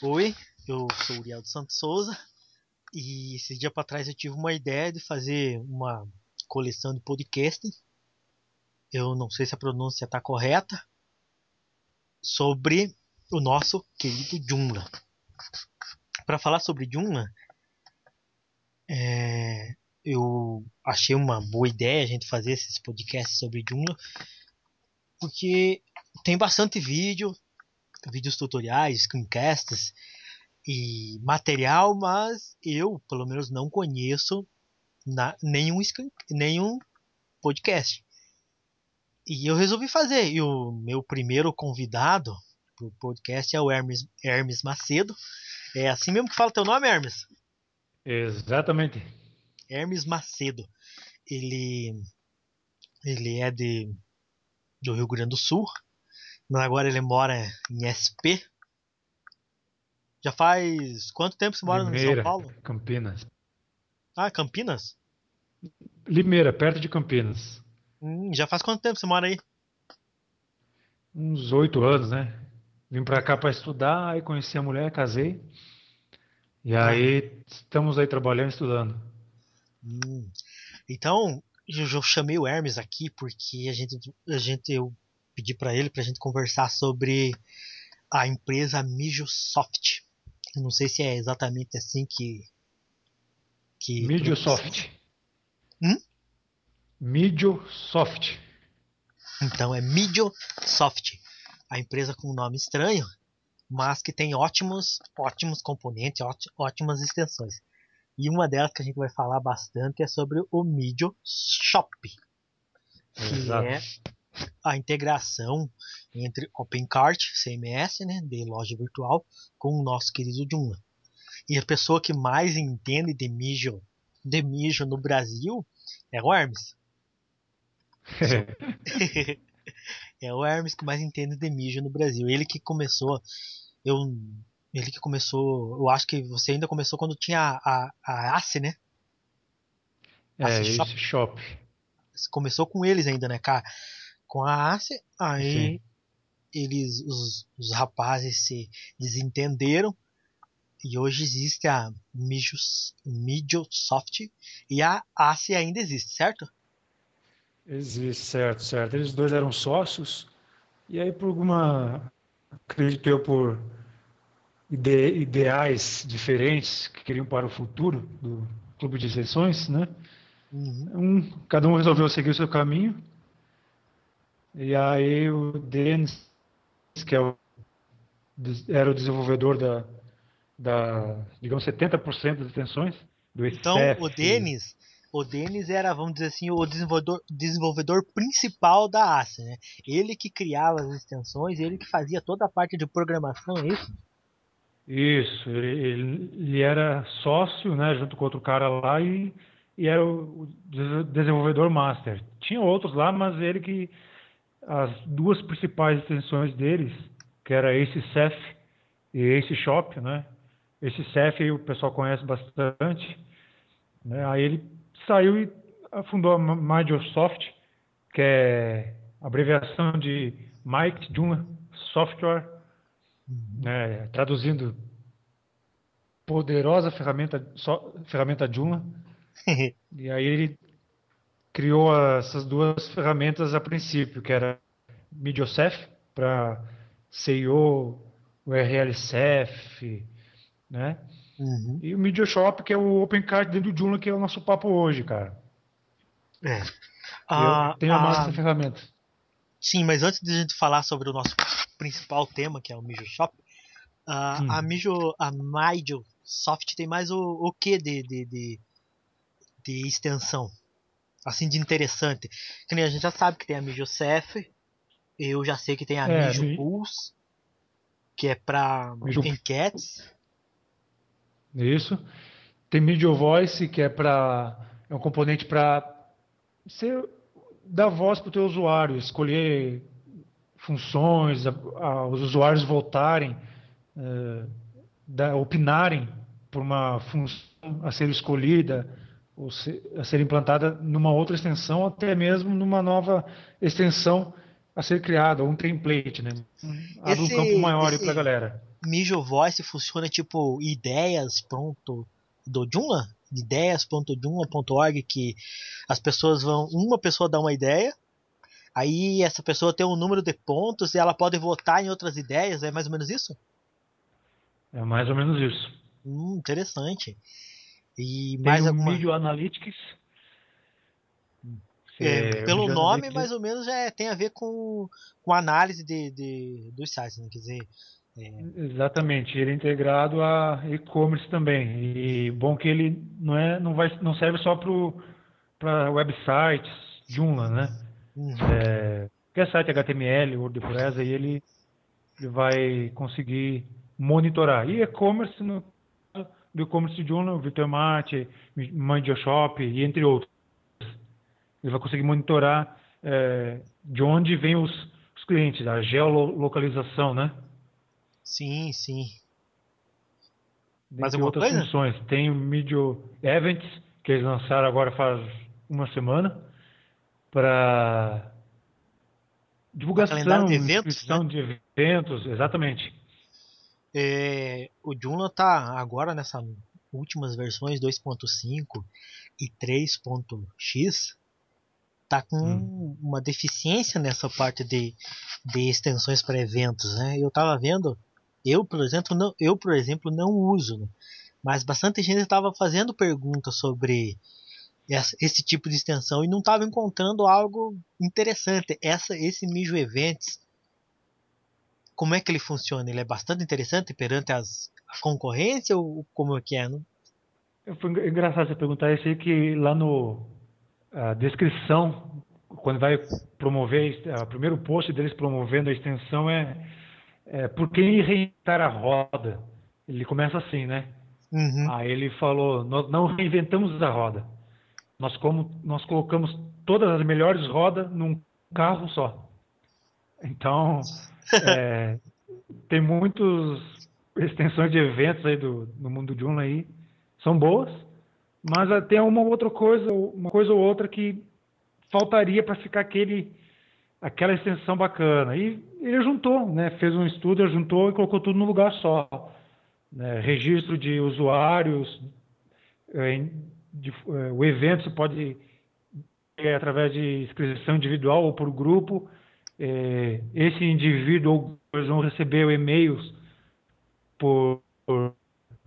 Oi, eu sou o Uriel dos Santos Souza e esse dia para trás eu tive uma ideia de fazer uma coleção de podcast. Eu não sei se a pronúncia está correta, sobre o nosso querido Joomla. Para falar sobre Joomla, eu achei uma boa ideia a gente fazer esses podcasts sobre Joomla, porque tem bastante vídeos tutoriais, screencasts e material, mas eu, pelo menos, não conheço nenhum podcast. E eu resolvi fazer. E o meu primeiro convidado pro podcast é o Hermes Macedo. É assim mesmo que fala teu nome, Hermes? Exatamente. Hermes Macedo. Ele, ele é do Rio Grande do Sul, mas agora ele mora em SP. Já faz quanto tempo você mora em São Limeira, Paulo? Campinas. Ah, Campinas? Limeira, perto de Campinas. Já faz quanto tempo você mora aí? Uns 8 anos, né? Vim pra cá pra estudar, aí conheci a mulher, casei. E Ah, aí estamos aí trabalhando, estudando. hum. Então, eu chamei o Hermes aqui porque eu pedi para ele para a gente conversar sobre a empresa Mijosoft. Eu não sei se é exatamente assim que pronuncia. Midiosoft. Hum? Midiosoft. Então é Mijosoft, a empresa com um nome estranho, mas que tem ótimos componentes, ótimas extensões. E uma delas que a gente vai falar bastante é sobre o Midio Shop, que Exato. é a integração entre OpenCart, CMS, né, de loja virtual, com o nosso querido Joomla. E a pessoa que mais entende de mijo no Brasil é o Hermes. Só. É o Hermes que mais entende de mijo no Brasil. Eu, ele que começou, eu acho que você ainda começou quando tinha a ACE, né? ACE Shop. Esse shop. Você começou com eles ainda, né, cara? Com a ACE, Sim. aí os rapazes se desentenderam e hoje existe a Midiosoft e a ACE ainda existe, certo? Existe, certo, certo. Eles dois eram sócios. E aí, por alguma, acredito eu, por ideais diferentes que queriam para o futuro do clube de exceções, né? Uhum. Cada um resolveu seguir o seu caminho. E aí o Denis, que era o desenvolvedor digamos, 70% das extensões do Então, ECF. O Denis era, vamos dizer assim, o desenvolvedor principal da ACE, né? Ele que criava as extensões, ele que fazia toda a parte de programação, é isso? Isso, ele era sócio, né, junto com outro cara lá e era o desenvolvedor master. Tinha outros lá, mas ele que as duas principais extensões deles, que era Ace Ceph e Ace Shop, né? Esse Ceph aí o pessoal conhece bastante, né? Aí ele saiu e fundou a Microsoft, que é abreviação de Mike Joomla Software, Uhum. né? Traduzindo poderosa ferramenta Joomla. E aí ele criou essas duas ferramentas a princípio, que era Midiosef para CIO, o RLCF, né? Uhum. E o MidioShop, que é o OpenCart dentro do Joomla, que é o nosso papo hoje, cara. É. E eu Ah, tenho amado ah, essa ferramenta. sim, mas antes de a gente falar sobre o nosso principal tema, que é o Mijo Shop, Hum. A Mijo Soft tem mais o que de extensão? Assim, de interessante. Que nem a gente já sabe que tem a Mijo Ceph, eu já sei que tem a É, Mijo Pulse, que é para Midio, enquetes. isso. Tem Media Voice, que é um componente para você dar voz para o teu usuário, escolher funções, os usuários votarem, opinarem por uma função a ser escolhida ou a ser implantada numa outra extensão, até mesmo numa nova extensão a ser criada, um template, né? Abre um campo Esse, maior aí para a esse, galera. Mijo Voice funciona tipo ideias pronto do Joomla? Ideias.joomla.org, que as pessoas vão. Uma pessoa dá uma ideia, aí essa pessoa tem um número de pontos e ela pode votar em outras ideias, é mais ou menos isso? É mais ou menos isso. Interessante. E Tem mais o alguma. Media Analytics. O Pelo Media nome, Analytics mais ou menos, tem a ver com análise dos sites, né? Quer dizer, exatamente, ele é integrado a e-commerce também. E bom que ele não serve só para websites, Joomla, né? uhum, Qualquer site HTML, WordPress, aí ele vai conseguir monitorar. E e-commerce, no caso do e-commerce de Joomla, o Vitormart, Mandioshop e entre outros. Ele vai conseguir monitorar de onde vêm os clientes, a geolocalização, né? sim, sim. Mais Dentre alguma outras coisa? funções. Tem o Media Events, que eles lançaram agora faz uma semana, para Para calendário de divulgação, eventos, né? inscrição de eventos, exatamente. O Joomla tá agora nessas últimas versões 2.5 e 3.x, tá Hum. com uma deficiência nessa parte de extensões para eventos, né? Eu tava vendo, eu, por exemplo, não uso, né? Mas bastante gente estava fazendo perguntas sobre esse tipo de extensão e não estava encontrando algo interessante. Esse Mijo Events, como é que ele funciona? Ele é bastante interessante perante a concorrência ou como é que é? Não? Foi engraçado você perguntar isso aí, que lá no a descrição, quando vai promover, o primeiro post deles promovendo a extensão é por que reinventar a roda? Ele começa assim, né? Uhum. Aí ele falou, nós não reinventamos a roda. Nós colocamos todas as melhores rodas num carro só. Então, é, tem muitas extensões de eventos aí no mundo de Joomla aí, são boas, mas tem uma coisa ou outra que faltaria para ficar aquela extensão bacana. E ele juntou, né? Fez um estudo, juntou e colocou tudo num lugar só. Né? Registro de usuários, o evento você pode através de inscrição individual ou por grupo. Esse indivíduo ou grupos vão receber e-mails por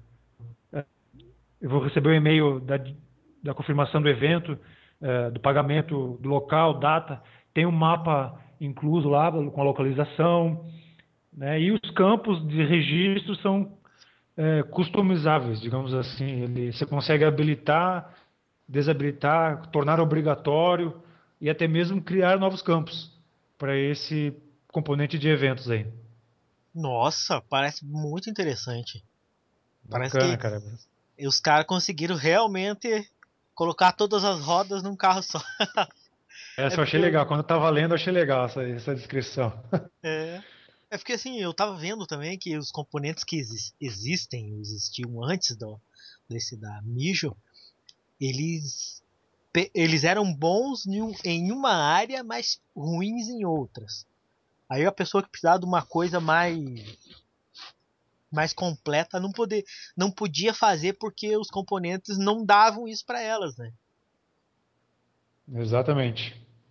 eu vou receber o e-mail da confirmação do evento, do pagamento do local, data. Tem um mapa incluso lá com a localização, né? E os campos de registro são customizáveis, digamos assim. Você consegue habilitar, desabilitar, tornar obrigatório e até mesmo criar novos campos para esse componente de eventos aí. Nossa, parece muito interessante. Parece Bacana, que cara. os caras conseguiram realmente colocar todas as rodas num carro só. É Essa eu porque achei eu, legal. Quando eu tava lendo, eu achei legal essa descrição. é, é porque assim, eu tava vendo também que os componentes que existiam antes desse da Mijo, eles eles eram bons em uma área, mas ruins em outras. Aí a pessoa que precisava de uma coisa mais completa não podia fazer porque os componentes não davam isso para elas, né? Exatamente.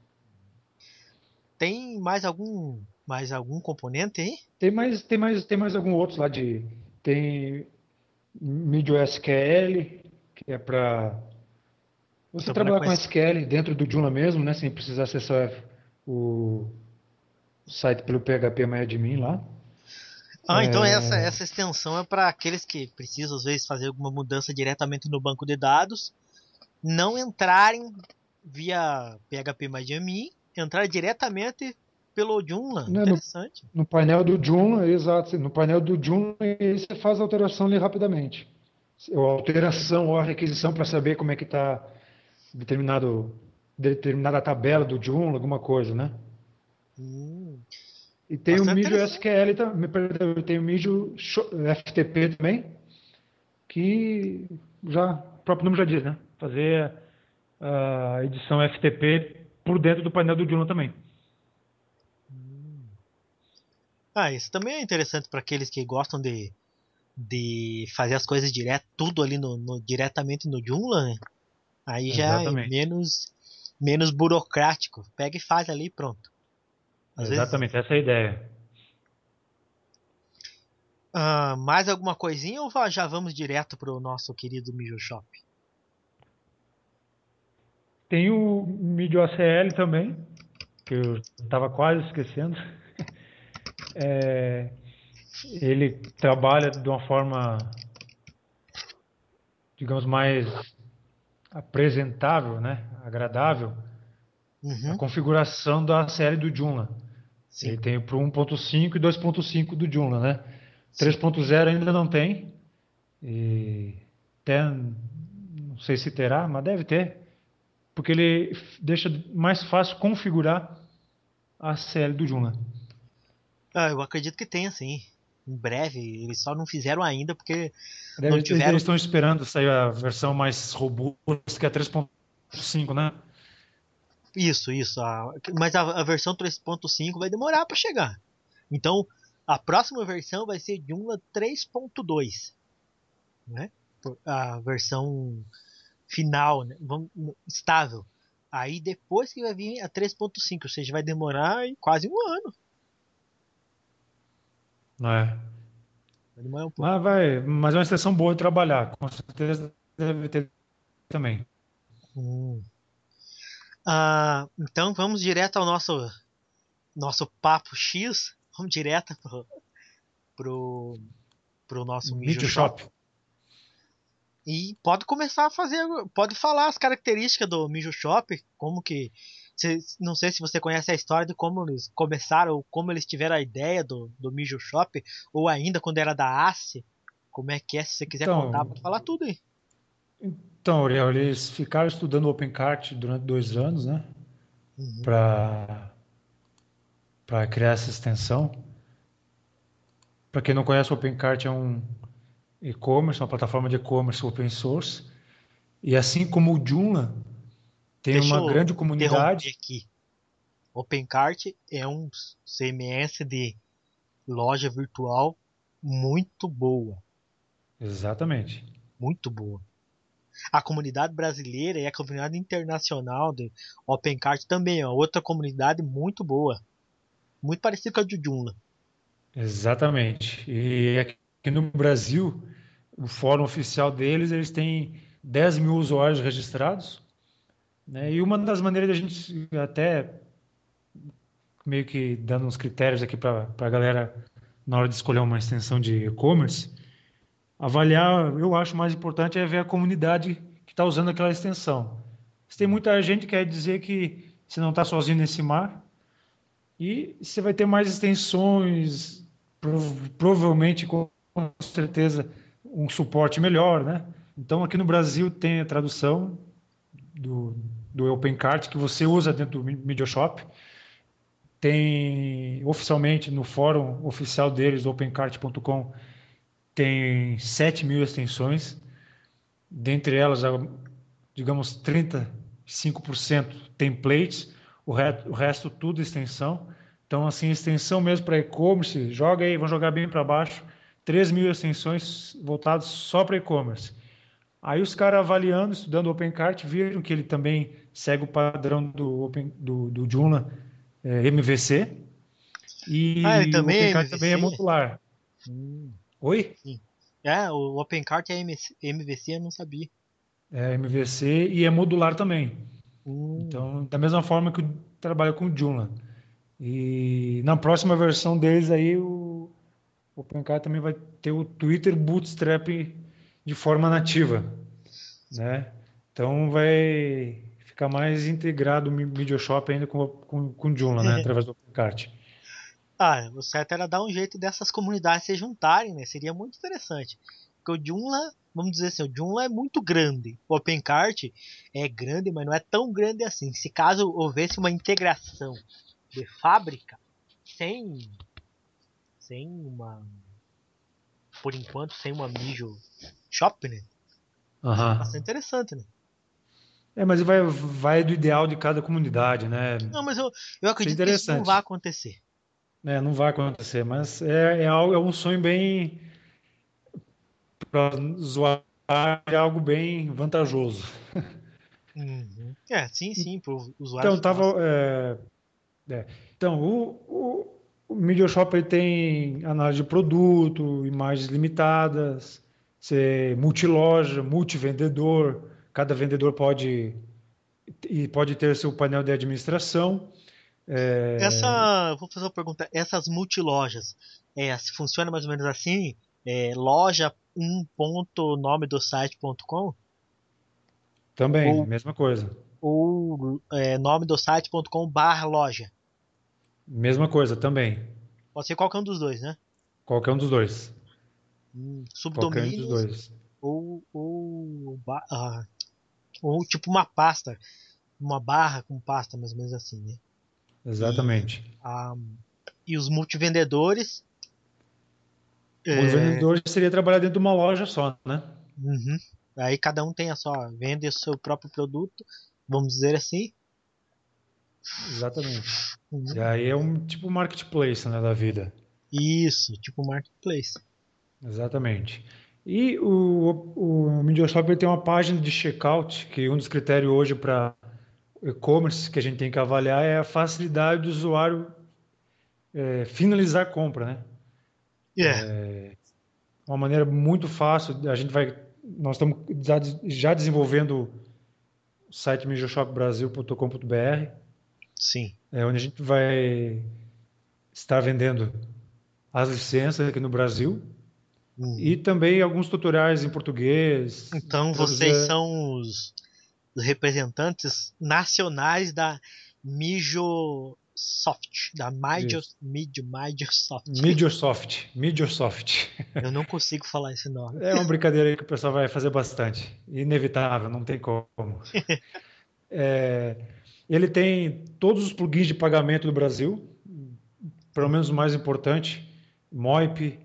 Tem mais algum componente aí? Tem mais algum outro lá tem MidioSQL, que é para você Trabalhar trabalhar com com esse. SQL dentro do Joomla mesmo, né, sem precisar acessar o site pelo PHP lá. Ah, então essa extensão é para aqueles que precisam às vezes fazer alguma mudança diretamente no banco de dados, não entrarem via PHP entrar diretamente pelo Joomla. Né, Interessante. no painel do Joomla, exato. No painel do Joomla, aí você faz a alteração ali rapidamente. Ou a alteração ou a requisição para saber como é que está determinada tabela do Joomla, alguma coisa, né? Hum, E tem o bastante Midio interessante. SQL, perdão, tem o Midio FTP também, que o próprio nome já diz, né? Fazer a edição FTP por dentro do painel do Joomla também. Hum. Isso também é interessante para aqueles que gostam de fazer as coisas direto, tudo ali diretamente no Joomla, né? Aí já é Exatamente. menos burocrático. Pega e faz ali e pronto. Às vezes. Exatamente, essa é a ideia. Mais alguma coisinha ou já vamos direto pro nosso querido Mijo Shop? Tem o MídioACL também, que eu estava quase esquecendo. É, ele trabalha de uma forma, digamos, mais apresentável, né? Agradável, a Uhum, configuração da série do Joomla. sim, Ele tem para o 1.5 e 2.5 do Joomla, né? sim. 3.0 ainda não tem, e até não sei se terá, mas deve ter, porque ele deixa mais fácil configurar a série do Joomla. Eu acredito que tenha, sim. Em breve, eles só não fizeram ainda porque não Eles tiveram. estão esperando sair a versão mais robusta, que é 3.5, né? Isso. Mas a versão 3.5 vai demorar para chegar. Então, a próxima versão vai ser Joomla 3.2, né? A versão final, né? Estável. Aí depois que vai vir a 3.5, ou seja, vai demorar quase um ano. Não é? Vai demorar um pouco. Mas é uma extensão boa de trabalhar, com certeza deve ter também. Hum. Então vamos direto ao nosso papo X. Vamos direto pro, pro nosso Mijo Media Shop. Shop. E pode começar a fazer, pode falar as características do Mijo Shop, como que, não sei se você conhece a história de como eles começaram, ou como eles tiveram a ideia do Mijo Shop, ou ainda quando era da ACE, como é que é, se você quiser contar, Então, pode falar tudo aí. então, Uriel, eles ficaram estudando o OpenCart durante 2 anos, né? Uhum. Para criar essa extensão. Para quem não conhece, o OpenCart é um e-commerce, uma plataforma de e-commerce open source. E assim como o Joomla, tem Deixa uma eu grande interromper comunidade. aqui. OpenCart é um CMS de loja virtual muito boa, Exatamente. muito boa. A comunidade brasileira e a comunidade internacional de OpenCart também é outra comunidade muito boa, muito parecida com a de Joomla. Exatamente. E aqui no Brasil, o fórum oficial deles, eles têm 10 mil usuários registrados, né? E uma das maneiras da gente até meio que dando uns critérios aqui para a galera na hora de escolher uma extensão de e-commerce, avaliar, eu acho mais importante é ver a comunidade que está usando aquela extensão. Se tem muita gente que quer dizer que você não está sozinho nesse mar e você vai ter mais extensões, provavelmente com certeza um suporte melhor, né? Então aqui no Brasil tem a tradução do, do OpenCart que você usa dentro do MediaShop. Tem oficialmente no fórum oficial deles, opencart.com, tem 7 mil extensões, dentre elas, digamos, 35% templates, o resto tudo extensão. Então, assim, extensão mesmo para e-commerce, joga aí, vão jogar bem para baixo, 3 mil extensões voltadas só para e-commerce. Aí os caras avaliando, estudando o OpenCart, viram que ele também segue o padrão do Joomla MVC, Ele e o também é OpenCart também é MVC? modular. Hum, Oi? sim. O OpenCart é MVC, eu não sabia. É MVC e é modular também. Hum. Então, da mesma forma que trabalha com o Joomla. E na próxima versão deles aí, o OpenCart também vai ter o Twitter Bootstrap de forma nativa, né? Então vai ficar mais integrado o MediaShop ainda com o Joomla, né? Através do OpenCart. O certo era dar um jeito dessas comunidades se juntarem, né? Seria muito interessante. Porque o Joomla, vamos dizer assim, o Joomla é muito grande. O OpenCart é grande, mas não é tão grande assim. Se caso houvesse uma integração de fábrica, sem, sem uma, por enquanto, sem uma Mijo Shop, né? Seria bastante Aham. interessante, né? Mas vai do ideal de cada comunidade, né? Não, mas eu Isso é acredito que isso não vai interessante. acontecer. Não vai acontecer, mas é um sonho bem para usuário, é algo bem vantajoso. Uhum. É, sim, sim, para o usuário Então, final. tava, é. Então, o Media Shop ele tem análise de produto, imagens limitadas, ser multiloja, multivendedor, cada vendedor pode ter seu painel de administração. É, Vou fazer uma pergunta. Essas multilojas, se funciona mais ou menos assim? Loja um ponto nome do site.com também, ou, mesma coisa. nome do site.com barra loja? Mesma coisa também. Pode ser qualquer um dos dois, né? Qualquer um dos dois. Qualquer um dos Subdomínios dois. ou tipo uma pasta, uma barra com pasta, mais ou menos assim, né? E, Exatamente. a, e os multivendedores, O é, vendedor seria trabalhar dentro de uma loja só, né? uhum. Aí cada um tem vende o seu próprio produto, vamos dizer assim. Exatamente. E Uhum. aí é um tipo marketplace, né, da vida. Isso, tipo marketplace. Exatamente. E o Media Shop ele tem uma página de checkout, que um dos critérios hoje para e-commerce que a gente tem que avaliar é a facilidade do usuário finalizar a compra, né? É, Uma maneira muito fácil, nós estamos já desenvolvendo o site mediashopbrasil.com.br, sim. onde a gente vai estar vendendo as licenças aqui no Brasil e Uhum. também alguns tutoriais em português, Então vocês traduzir são os representantes nacionais da Mijosoft, da isso. Microsoft. Midiosoft, Midiosoft. Eu não consigo falar esse nome. É uma brincadeira aí que o pessoal vai fazer bastante. Inevitável, não tem como. É, ele tem todos os plugins de pagamento do Brasil, pelo menos o mais importante, Moip,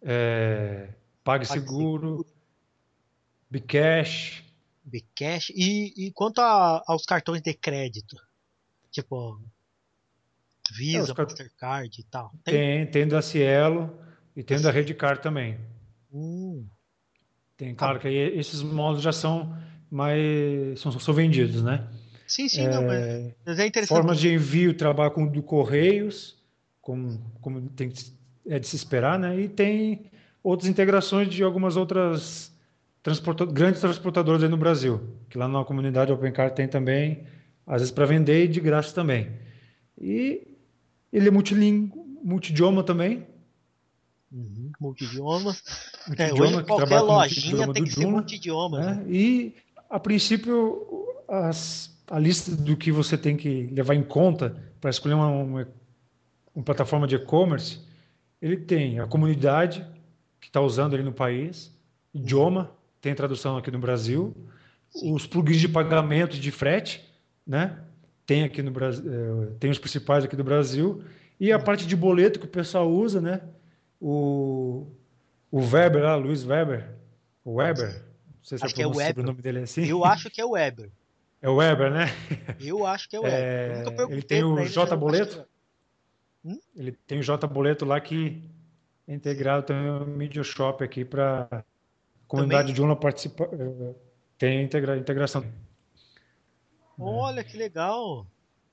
PagSeguro, PagSeguro, Bcash. Bcash. E quanto aos cartões de crédito? Tipo, Os Visa, car- Mastercard e tal. Tem? tem da Cielo e Da tem da Cielo. Redcard também. Hum. Tem, Ah, claro que aí esses módulos já são mais são vendidos, né? sim, sim, não, mas é interessante Formas de porque. envio, trabalho com do Correios, como é de se esperar, né? E tem outras integrações de algumas outras grandes transportadoras aí no Brasil, que lá na comunidade OpenCar tem também, às vezes para vender e de graça também. E ele é multidioma também, Uhum, multidiomas. Hoje multidioma que qualquer trabalha com lojinha multidioma tem do que ser Joomla, multidiomas, né? né? E a princípio a lista do que você tem que levar em conta para escolher uma plataforma de e-commerce, ele tem a comunidade que está usando ele no país, Uhum, idioma, tem tradução aqui no Brasil, sim. os plugins de pagamento de frete, né? Tem aqui no Brasil, tem os principais aqui do Brasil, e a Uhum. parte de boleto que o pessoal usa, né? O, o Weber lá, Luiz Weber, o Weber, não sei se a Acho que é pronúncia sobre o Weber. nome dele é assim, Eu acho que é Weber. é o Weber, né? Eu acho que é Weber. Eu nunca Ele perguntei tem pra o ele, mas J eu acho que é Boleto, Weber. Hum? ele tem o J Boleto lá que é Sim. integrado também o Media Shop aqui para a comunidade Também? de Joomla participar, tem integração. Né? Olha que legal.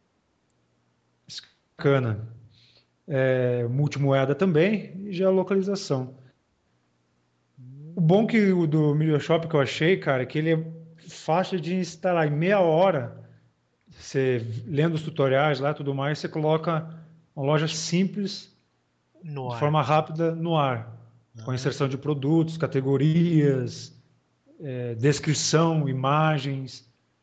Bacana. Multimoeda também e geolocalização. O bom Hum, que o do Media Shop que eu achei, cara, é que ele é fácil de instalar. Em meia hora, você lendo os tutoriais lá e tudo mais, você coloca uma loja simples, no de ar. forma rápida, no ar. Com a Ah, inserção de produtos, categorias, descrição, imagens,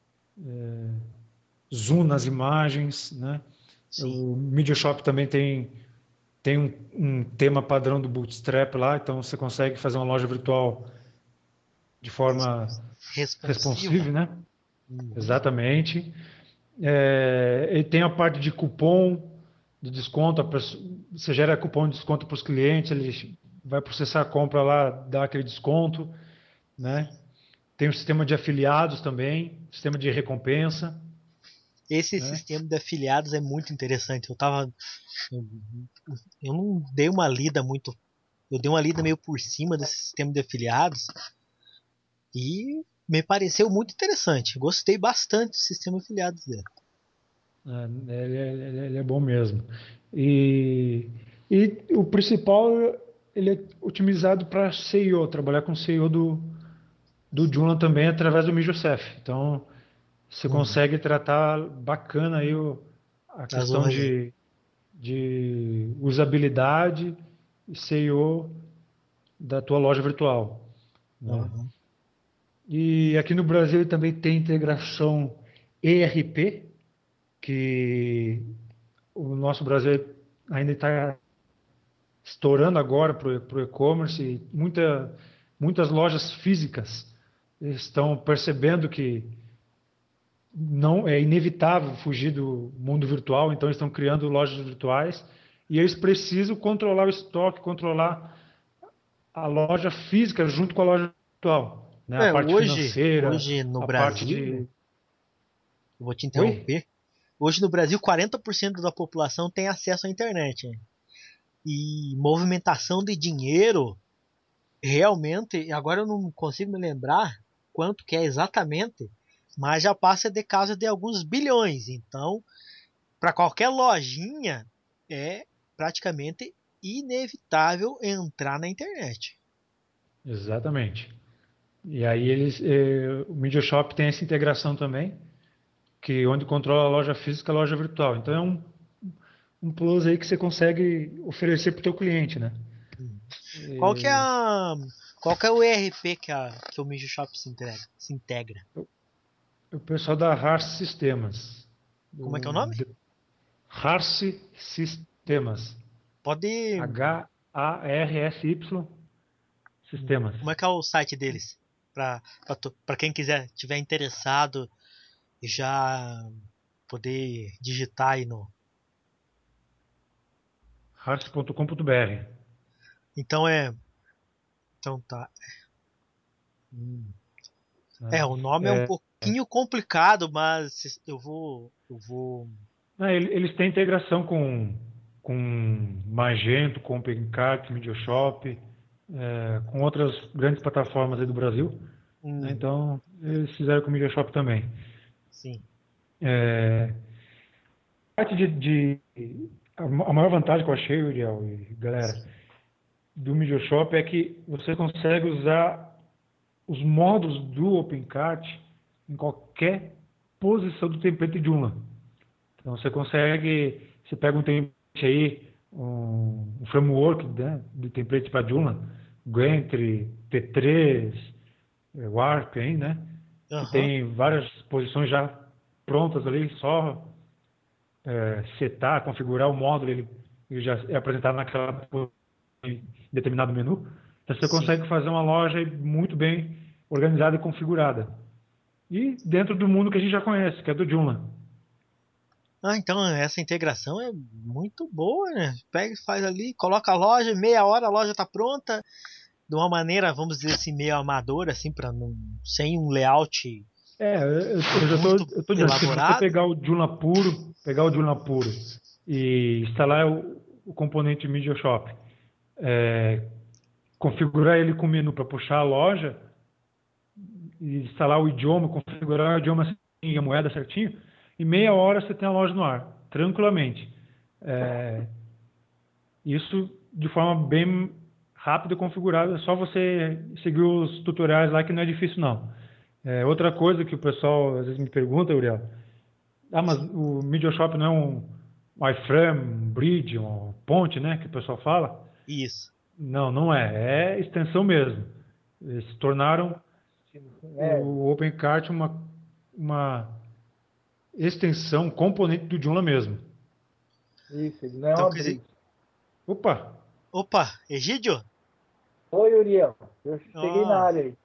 zoom nas imagens, né? sim. O Media Shop também tem um tema padrão do Bootstrap lá, então você consegue fazer uma loja virtual de forma Responsiva. responsive, né? Uhum. Exatamente. E tem a parte de cupom de desconto, você gera cupom de desconto para os clientes, ele vai processar a compra lá, dá aquele desconto, né? Sim. Tem o sistema de afiliados também, sistema de recompensa. Esse né? sistema de afiliados é muito interessante. Eu, eu não dei uma lida muito, eu dei uma lida meio por cima desse sistema de afiliados e me pareceu muito interessante. Gostei bastante do sistema de afiliados dele. Ele é bom mesmo. E, e o principal, ele é otimizado para SEO, trabalhar com SEO do Joomla também através do MiJoseph. Então, você Hum, consegue tratar bacana aí a as questão honras aí. de usabilidade e SEO da tua loja virtual, né? Uhum. E aqui no Brasil também tem integração ERP, que o nosso Brasil ainda está estourando agora para o e-commerce. E muitas lojas físicas estão percebendo que não é inevitável fugir do mundo virtual, então estão criando lojas virtuais e eles precisam controlar o estoque, controlar a loja física junto com a loja virtual, né? A parte financeira, Hoje no a parte Brasil, de... eu vou te Oi? interromper. Hoje no Brasil, 40% da população tem acesso à internet, hein? E movimentação de dinheiro, realmente, agora eu não consigo me lembrar quanto que é exatamente, mas já passa de casa de alguns bilhões. Então, para qualquer lojinha, é praticamente inevitável entrar na internet. Exatamente. E aí o Media Shop tem essa integração também, que onde controla a loja física e a loja virtual. Então é um plus aí que você consegue oferecer para o teu cliente, né? Qual que é E a, qual que é o ERP que o Mijo Shop se integra? o pessoal da Harce Sistemas, Como é que é o nome? Harce Sistemas, Pode. Harsy Sistemas. Como é que é o site deles? Para quem quiser, tiver interessado e já poder digitar aí no. Harce.com.br. Então é. Então tá. Hum. Né? É, o nome é um É, pouquinho complicado, mas eu vou. eles têm integração com Magento, com OpenCart, MediaShop, com outras grandes plataformas aí do Brasil, né? Uhum, Então, eles fizeram com o MediaShop também. sim. É, parte a maior vantagem que eu achei, Uriel e galera, do MediaShop é que você consegue usar os módulos do OpenCart em qualquer posição do template de Joomla. Então você pega um template aí, um framework, né, de template para Joomla, Gentry, T3, Warp aí, né, que Aham, tem várias posições já prontas ali, só setar, configurar o módulo, ele já é apresentado naquela em determinado menu. Então você sim. consegue fazer uma loja muito bem organizada e configurada. E dentro do mundo que a gente já conhece, que é do Joomla. Ah, então essa integração é muito boa, né? Pega e faz ali, coloca a loja, meia hora a loja tá pronta, de uma maneira, vamos dizer assim, meio amadora, assim, para não, sem um layout Eu já muito eu tô dizendo, se você elaborado. pegar o Joomla puro e instalar o componente Media Shop, é, configurar ele com o menu para puxar a loja, e instalar o idioma, configurar o idioma certinho, a moeda certinho, em meia hora você tem a loja no ar, tranquilamente. É, isso de forma bem rápida e configurada, é só você seguir os tutoriais lá que não é difícil não. Outra coisa que o pessoal às vezes me pergunta, Uriel, mas o MediaShop não é um iframe, um bridge, uma ponte, né, que o pessoal fala? Isso. Não, não é. É extensão mesmo. Eles se tornaram É, o OpenCart uma extensão, componente do Joomla mesmo. isso, ele não é Então, uma quer dizer, briga. Opa! opa, Egídio? Oi, Uriel. Eu cheguei na Ó, área aí.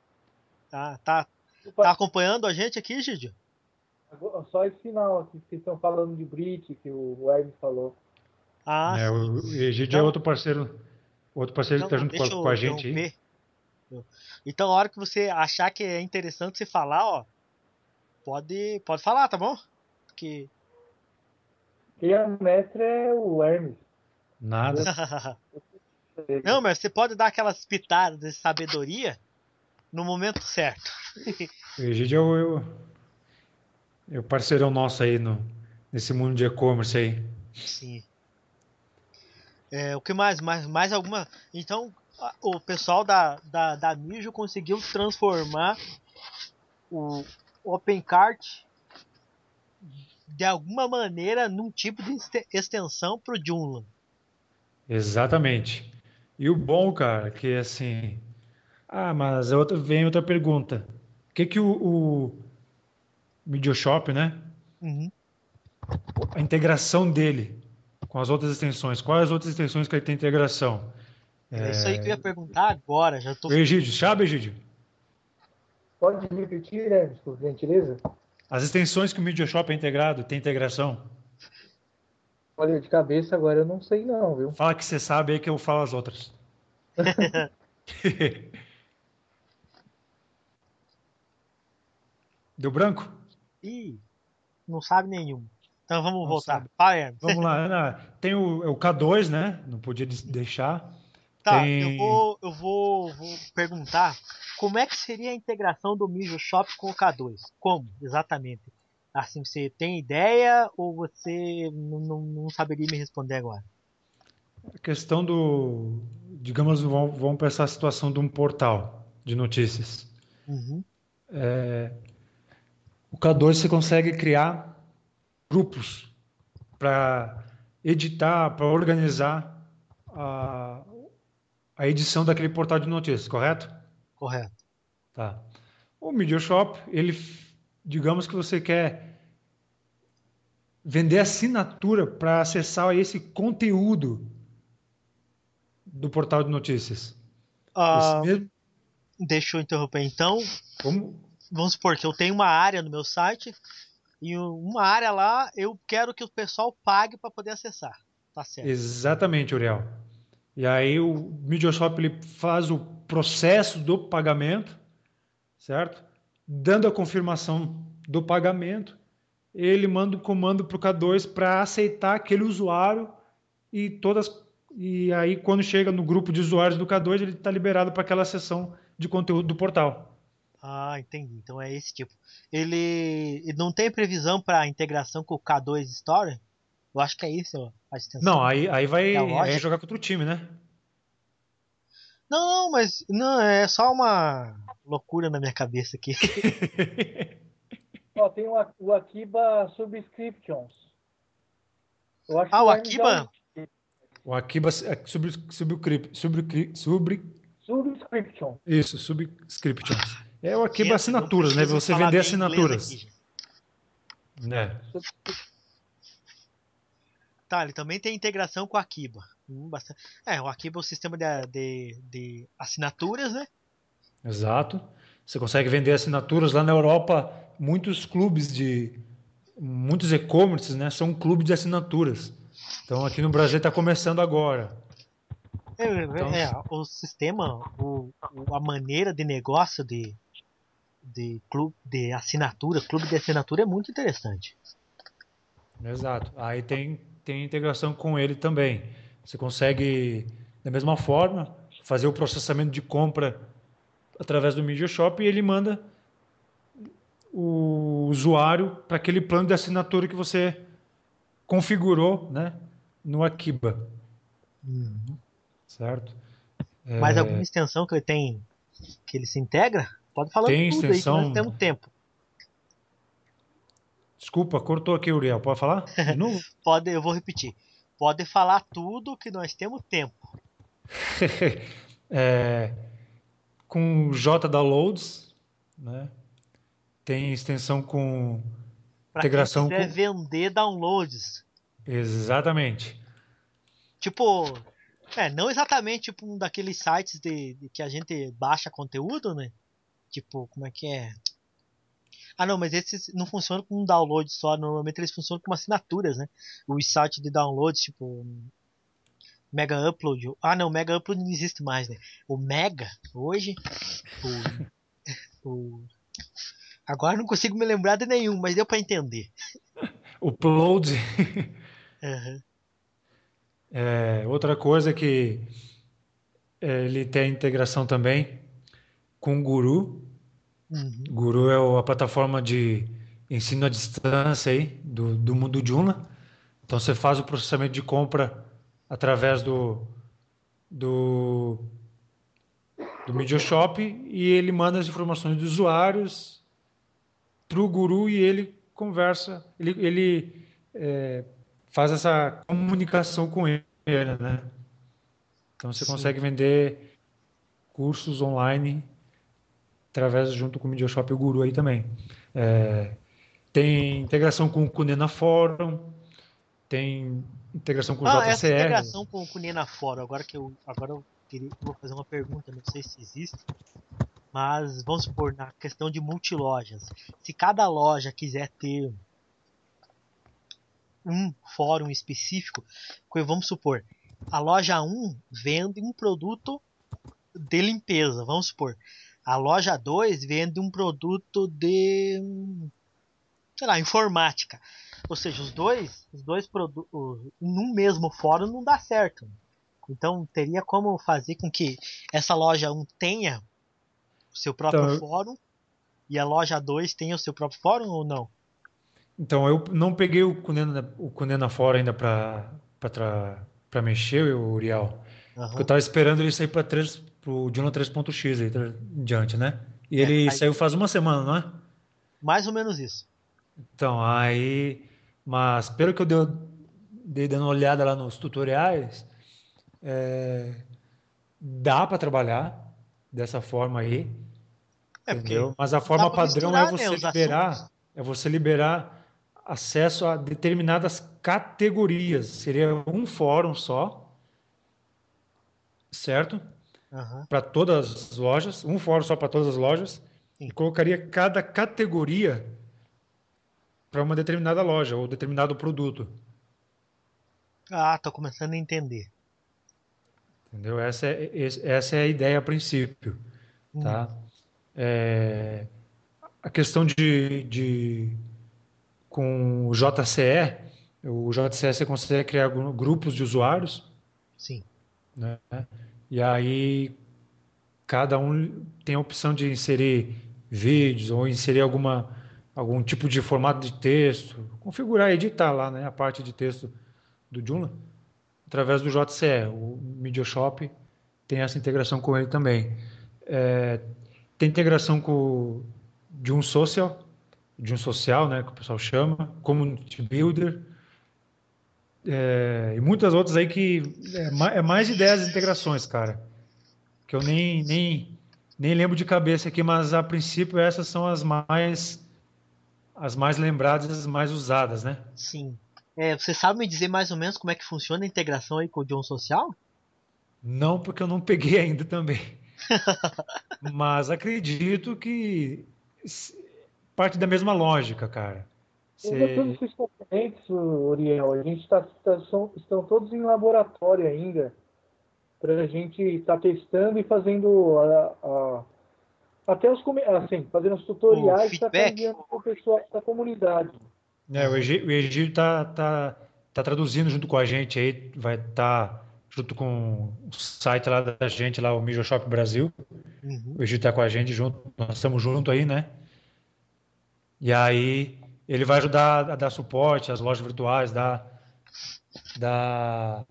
tá Opa, acompanhando a gente aqui, Egídio? só esse final aqui, que vocês estão falando de Brit, que o Hermes falou. Ah, sim. O Egídio é Então, outro parceiro que então está não, junto deixa com eu a gente aí. interromper. Então, a hora que você achar que é interessante você falar, ó, pode falar, tá bom? que. Quem é o mestre é o Hermes. Nada. Não, mas você pode dar aquelas pitadas de sabedoria no momento certo. O Egídio é o parceirão nosso aí nesse mundo de e-commerce aí. Sim. O que mais? Mais alguma? Então, o pessoal da Mijo conseguiu transformar o OpenCart de alguma maneira num tipo de extensão para o Joomla. Exatamente. E o bom, cara, que assim. Ah, mas vem outra pergunta. O que o MediaShop, né? Uhum. A integração dele com as outras extensões. Quais as outras extensões que ele tem integração? É isso aí que eu ia perguntar agora. Já tô. O Egídio, sabe, Egídio? Pode repetir, Hermes, por gentileza? As extensões que o MediaShop é integrado, tem integração? Olha, de cabeça agora eu não sei não, viu? Fala que você sabe aí que eu falo as outras. Deu branco? Ih, não sabe nenhum. Então vamos Não voltar. sabe. Fala, Hermes. Vamos lá, Ana. Tem o K2, né? Não podia deixar. Tá, Tem vou perguntar como é que seria a integração do Mijo Shop com o K2? Como, exatamente? Assim, você tem ideia ou você não saberia me responder agora? a questão do. Digamos, vamos pensar a situação de um portal de notícias. Uhum. O K2 você consegue criar grupos para editar, para organizar a, a edição daquele portal de notícias, correto? Correto. Tá. O Media Shop, ele, digamos que você quer vender assinatura para acessar esse conteúdo do portal de notícias. Esse Ah, mesmo, deixa eu interromper então. como Vamos supor que eu tenho uma área no meu site e uma área lá eu quero que o pessoal pague para poder acessar. Tá certo. exatamente, Uriel. E aí o MediaShop ele faz o processo do pagamento, certo? Dando a confirmação do pagamento, ele manda o comando para o K2 para aceitar aquele usuário e todas e aí quando chega no grupo de usuários do K2 ele está liberado para aquela seção de conteúdo do portal. Ah, entendi. Então é esse tipo. Ele não tem previsão para integração com o K2 Store? Eu acho que é isso ó, a Não, extensão. aí É a vai lógica. jogar contra o time, né? Não, mas não, é só uma loucura na minha cabeça aqui. Ó, tem o Akiba Subscriptions. Eu acho que Ah, o o Hermes já usou. Akiba? O Akiba Subscription. isso, subscriptions. É o Akiba Gente, não assinaturas, né? preciso Você falar vender bem inglês aqui, assinaturas, gente. né? Tá, ele também tem integração com o Akiba. Bastante. O Akiba é o sistema de assinaturas, né? Exato. Você consegue vender assinaturas lá na Europa. Muitos clubes muitos e-commerces, né? São um clube de assinaturas. Então aqui no Brasil está começando agora. Então, O sistema, a maneira de negócio de clube clube de assinatura é muito interessante. exato. Aí tem integração com ele também. Você consegue, da mesma forma, fazer o processamento de compra através do Media Shop e ele manda o usuário para aquele plano de assinatura que você configurou, né, no Akiba, Uhum. certo? Mais alguma extensão que ele tem que ele se integra? Pode falando Tem tudo aí que nós extensão. temos tempo. Desculpa, cortou aqui, Uriel. Pode falar de novo? Eu vou repetir. Pode falar tudo que nós temos tempo. É, com J Downloads, né? Tem extensão com Para quem integração quiser com. vender downloads. Exatamente. Tipo, não exatamente tipo um daqueles sites de que a gente baixa conteúdo, né? Tipo, como é que é? Ah, não, mas esses não funcionam com um download só. Normalmente eles funcionam com assinaturas, né? Os sites de download, tipo, Mega Upload. Ah, não, Mega Upload não existe mais, né? O Mega, hoje, o... agora não consigo me lembrar de nenhum, mas deu para entender. Upload. Aham. Outra coisa que ele tem integração também com o Guru. Uhum. Guru é a plataforma de ensino à distância aí do mundo Joomla. Então você faz o processamento de compra através do, do Media Shop e ele manda as informações dos usuários para o Guru e ele conversa, ele faz essa comunicação com ele, né? Então você Sim. consegue vender cursos online através junto com o Media Shop e o Guru aí também. É, Tem integração com o Kunena Forum, tem integração com o Ah, essa JCR. integração com o Kunena Fora, agora eu vou fazer uma pergunta, não sei se existe, mas vamos supor, na questão de multilojas, se cada loja quiser ter um fórum específico, vamos supor, a loja um vende um produto de limpeza, vamos supor. A loja 2 vende um produto de, sei lá, informática. Ou seja, os dois produtos no mesmo fórum não dá certo. Então, teria como fazer com que essa loja um tenha o seu próprio Então, fórum e a loja 2 tenha o seu próprio fórum ou não? então eu não peguei o Kunena Fora ainda para mexer, o Uriel, porque eu Aham. estava esperando ele sair para o Joomla 3.x aí, em diante, né? E ele Aí, saiu faz uma semana, não é? mais ou menos isso. Então, aí, mas pelo que dei dando uma olhada lá nos tutoriais, dá para trabalhar dessa forma aí, É porque entendeu? Mas a dá forma para padrão misturar, né, os assuntos. é você liberar acesso a determinadas categorias. Seria um fórum só, certo? Aham, Para todas as lojas, um fórum só para todas as lojas, e sim. colocaria cada categoria para uma determinada loja ou determinado produto, Ah, tô começando a entender. entendeu? Essa é a ideia a princípio, Hum, tá? É, a questão com o JCE você consegue criar grupos de usuários, sim. né? E aí cada um tem a opção de inserir vídeos ou inserir algum tipo de formato de texto, configurar, editar lá, né, a parte de texto do Joomla através do JCE. O MediaShop tem essa integração com ele também. É, Tem integração com o Joom Social, né, que o pessoal chama, Community Builder, e muitas outras aí que é mais de 10 integrações, cara, que eu nem lembro de cabeça aqui, mas a princípio essas são as mais lembradas, as mais usadas, né? Sim. Você sabe me dizer mais ou menos como é que funciona a integração aí com o John Social? Não porque eu não peguei ainda também, mas acredito que parte da mesma lógica, cara. Ainda todos Você, esses componentes, Uriel, a gente estão todos em laboratório ainda, para a gente estar testando e fazendo até assim, fazendo os O tutoriais para estar feedback? enviando para o pessoal da comunidade. Aham. O Egídio tá traduzindo junto com a gente aí, vai estar junto com o site lá da gente, lá o Mijo Shop Brasil. Uhum. O Egídio tá com a gente junto, nós estamos juntos aí, né? E aí ele vai ajudar a dar suporte às lojas virtuais, dar,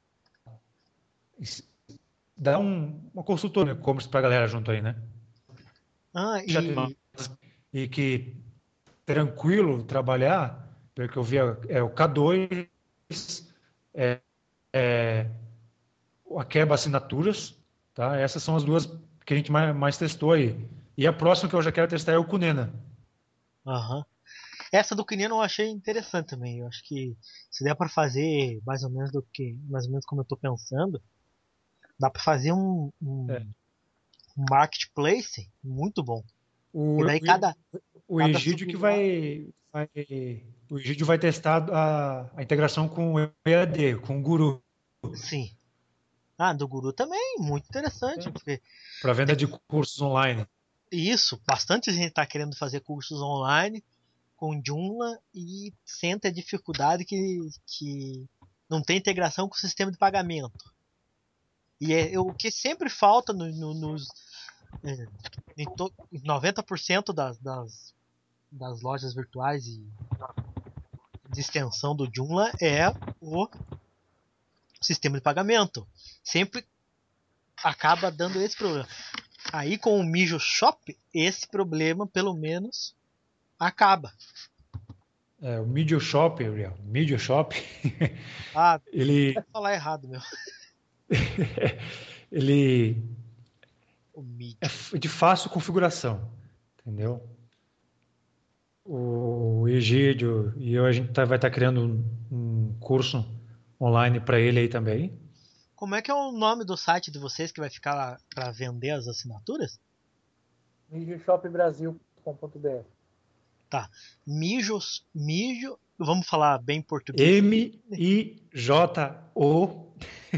dar uma consultoria no e-commerce para a galera junto aí, né? Ah, Já tem e que tranquilo trabalhar, pelo que eu vi, é o K2, é, é a Keba Assinaturas, tá? Essas são as duas que a gente mais testou aí. E a próxima que eu já quero testar é o Kunena. aham. Essa do Kineno eu achei interessante também. Eu acho que se der para fazer mais ou menos como eu tô pensando, dá para fazer É. um marketplace muito bom. E O, daí o cada Egídio que subloja, o Egídio vai testar a integração com o EAD, com o Guru, sim. Ah, do Guru também, muito interessante, porque para venda tem de cursos online. isso, bastante gente está querendo fazer cursos online com Joomla e sente a dificuldade que não tem integração com o sistema de pagamento. E o que sempre falta nos em 90% das lojas virtuais e de extensão do Joomla é o sistema de pagamento. Sempre acaba dando esse problema. Aí com o Mijo Shop, esse problema pelo menos acaba. O Media Shop, Uriel, Media Shop, Vai falar errado, meu. ele O Mijo. é de fácil configuração, entendeu? O Egídio e eu, a gente vai estar criando um curso online para ele aí também. Como é que é o nome do site de vocês que vai ficar lá para vender as assinaturas? MijoShopBrasil.com.br. Tá. Mijo. Vamos falar bem português. MIJO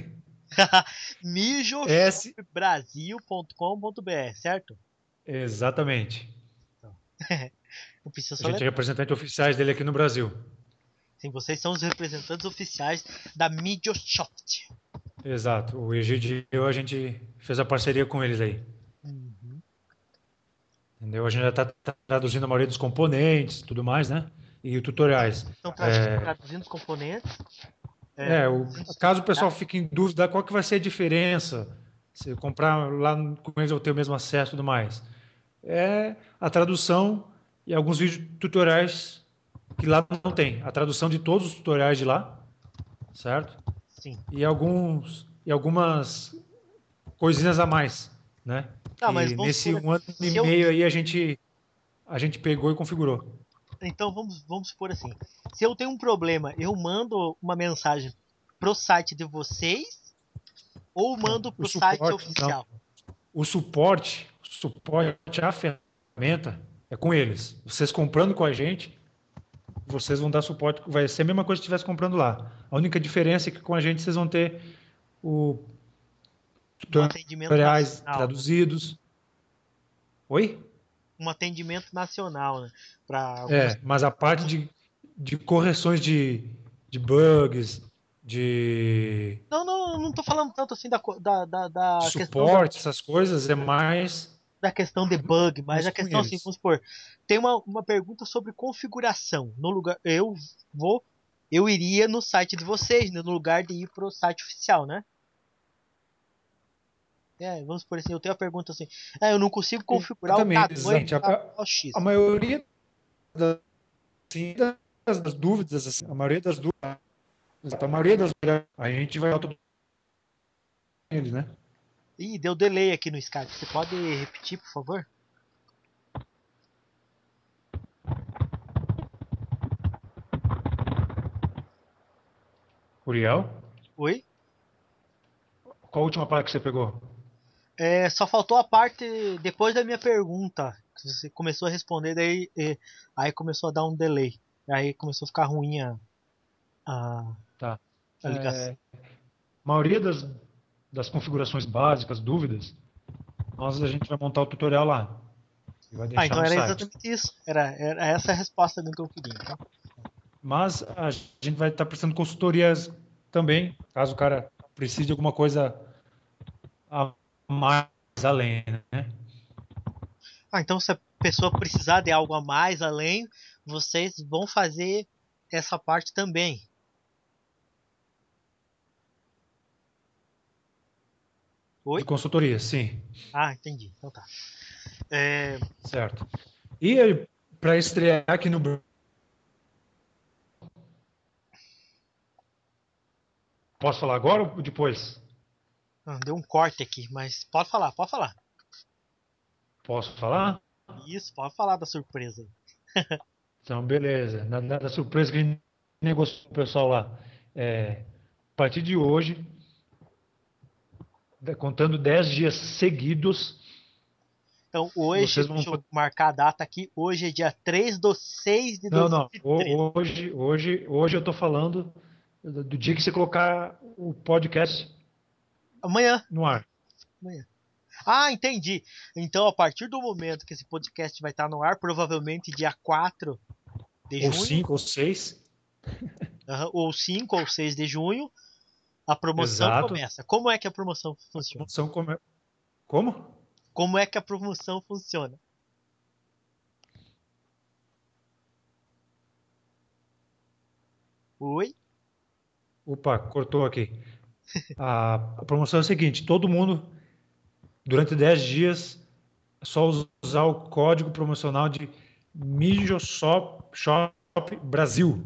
mijoshopbrasil.com.br, certo? Exatamente. Eu preciso A só gente é lembrar. representante oficiais dele aqui no Brasil. Sim, vocês são os representantes oficiais da Midiosoft. Exato. O Egídio e eu, a gente fez a parceria com eles aí. Uhum. Entendeu? A gente já está traduzindo a maioria dos componentes, tudo mais, né? E tutoriais. Estão traduzindo os componentes. Caso o pessoal fique em dúvida, qual que vai ser a diferença? Se eu comprar lá com eles, eu ter o mesmo acesso e tudo mais. É a tradução e alguns vídeos tutoriais que lá não tem. A tradução de todos os tutoriais de lá, certo? Sim. E algumas coisinhas a mais, né? Tá, mas Que nesse supor, 1 ano e meio aí a gente pegou e configurou. Então vamos supor assim. Se eu tenho um problema, eu mando uma mensagem pro site de vocês ou mando O pro site suporte, não. oficial? O suporte à ferramenta é com eles. Vocês comprando com a gente, vocês vão dar suporte, vai ser a mesma coisa que estivesse comprando lá. A única diferença é que com a gente vocês vão ter o Um atendimento tutoriais nacional, né? traduzidos. Oi? Um atendimento nacional, né? Para algumas. Mas a parte de correções de bugs, de Não tô falando tanto assim da questão suporte, essas coisas, é mais, da questão de bug, mas mais a com questão assim, eles. vamos supor, tem uma pergunta sobre configuração. No lugar, eu iria no site de vocês, né, no lugar de ir pro site oficial, né? Vamos por assim, eu tenho a pergunta assim, eu não consigo configurar o Exatamente, tamanho exatamente. do X. A maioria das, assim, das dúvidas, assim, a maioria das dúvidas, a maioria das a gente vai auto eles, né? Ih, deu delay aqui no Skype. Você pode repetir, por favor? Uriel, Oi? qual a última palavra que você pegou? Só faltou a parte depois da minha pergunta. Que você começou a responder, daí aí começou a dar um delay. Aí começou a ficar ruim a, Tá. a ligação. A maioria das configurações básicas, dúvidas, a gente vai montar o tutorial lá e vai deixar Então no era site. exatamente isso. Era essa a resposta que eu queria. Então. Mas a gente vai estar prestando consultorias também, caso o cara precise de alguma coisa a mais além, né? Então se a pessoa precisar de algo a mais além, vocês vão fazer essa parte também. De Oi? consultoria, sim. Ah, entendi. Então tá. Certo. E para estrear aqui no Brasil, posso falar agora ou depois? Deu um corte aqui, mas pode falar, pode falar. Posso falar? Isso, pode falar da surpresa aí. Então, beleza. Da surpresa que a gente negociou com o pessoal lá. A partir de hoje, contando 10 dias seguidos, Então hoje, vocês vão deixa eu poder. marcar a data aqui, hoje é dia 3/6 de Não, não. 2013. Hoje eu estou falando do dia que você colocar o podcast Amanhã. no ar. Amanhã. Ah, entendi. Então, a partir do momento que esse podcast vai estar no ar, provavelmente dia 4 de Ou junho. 5 ou 6. Ou 5 ou 6 de junho, a promoção Exato. começa. Como é que a promoção A funciona? promoção Como? Como é que a promoção funciona? Oi? Opa, cortou aqui. A promoção é a seguinte: todo mundo, durante 10 dias, é só usar o código promocional de Mijoshop Brasil.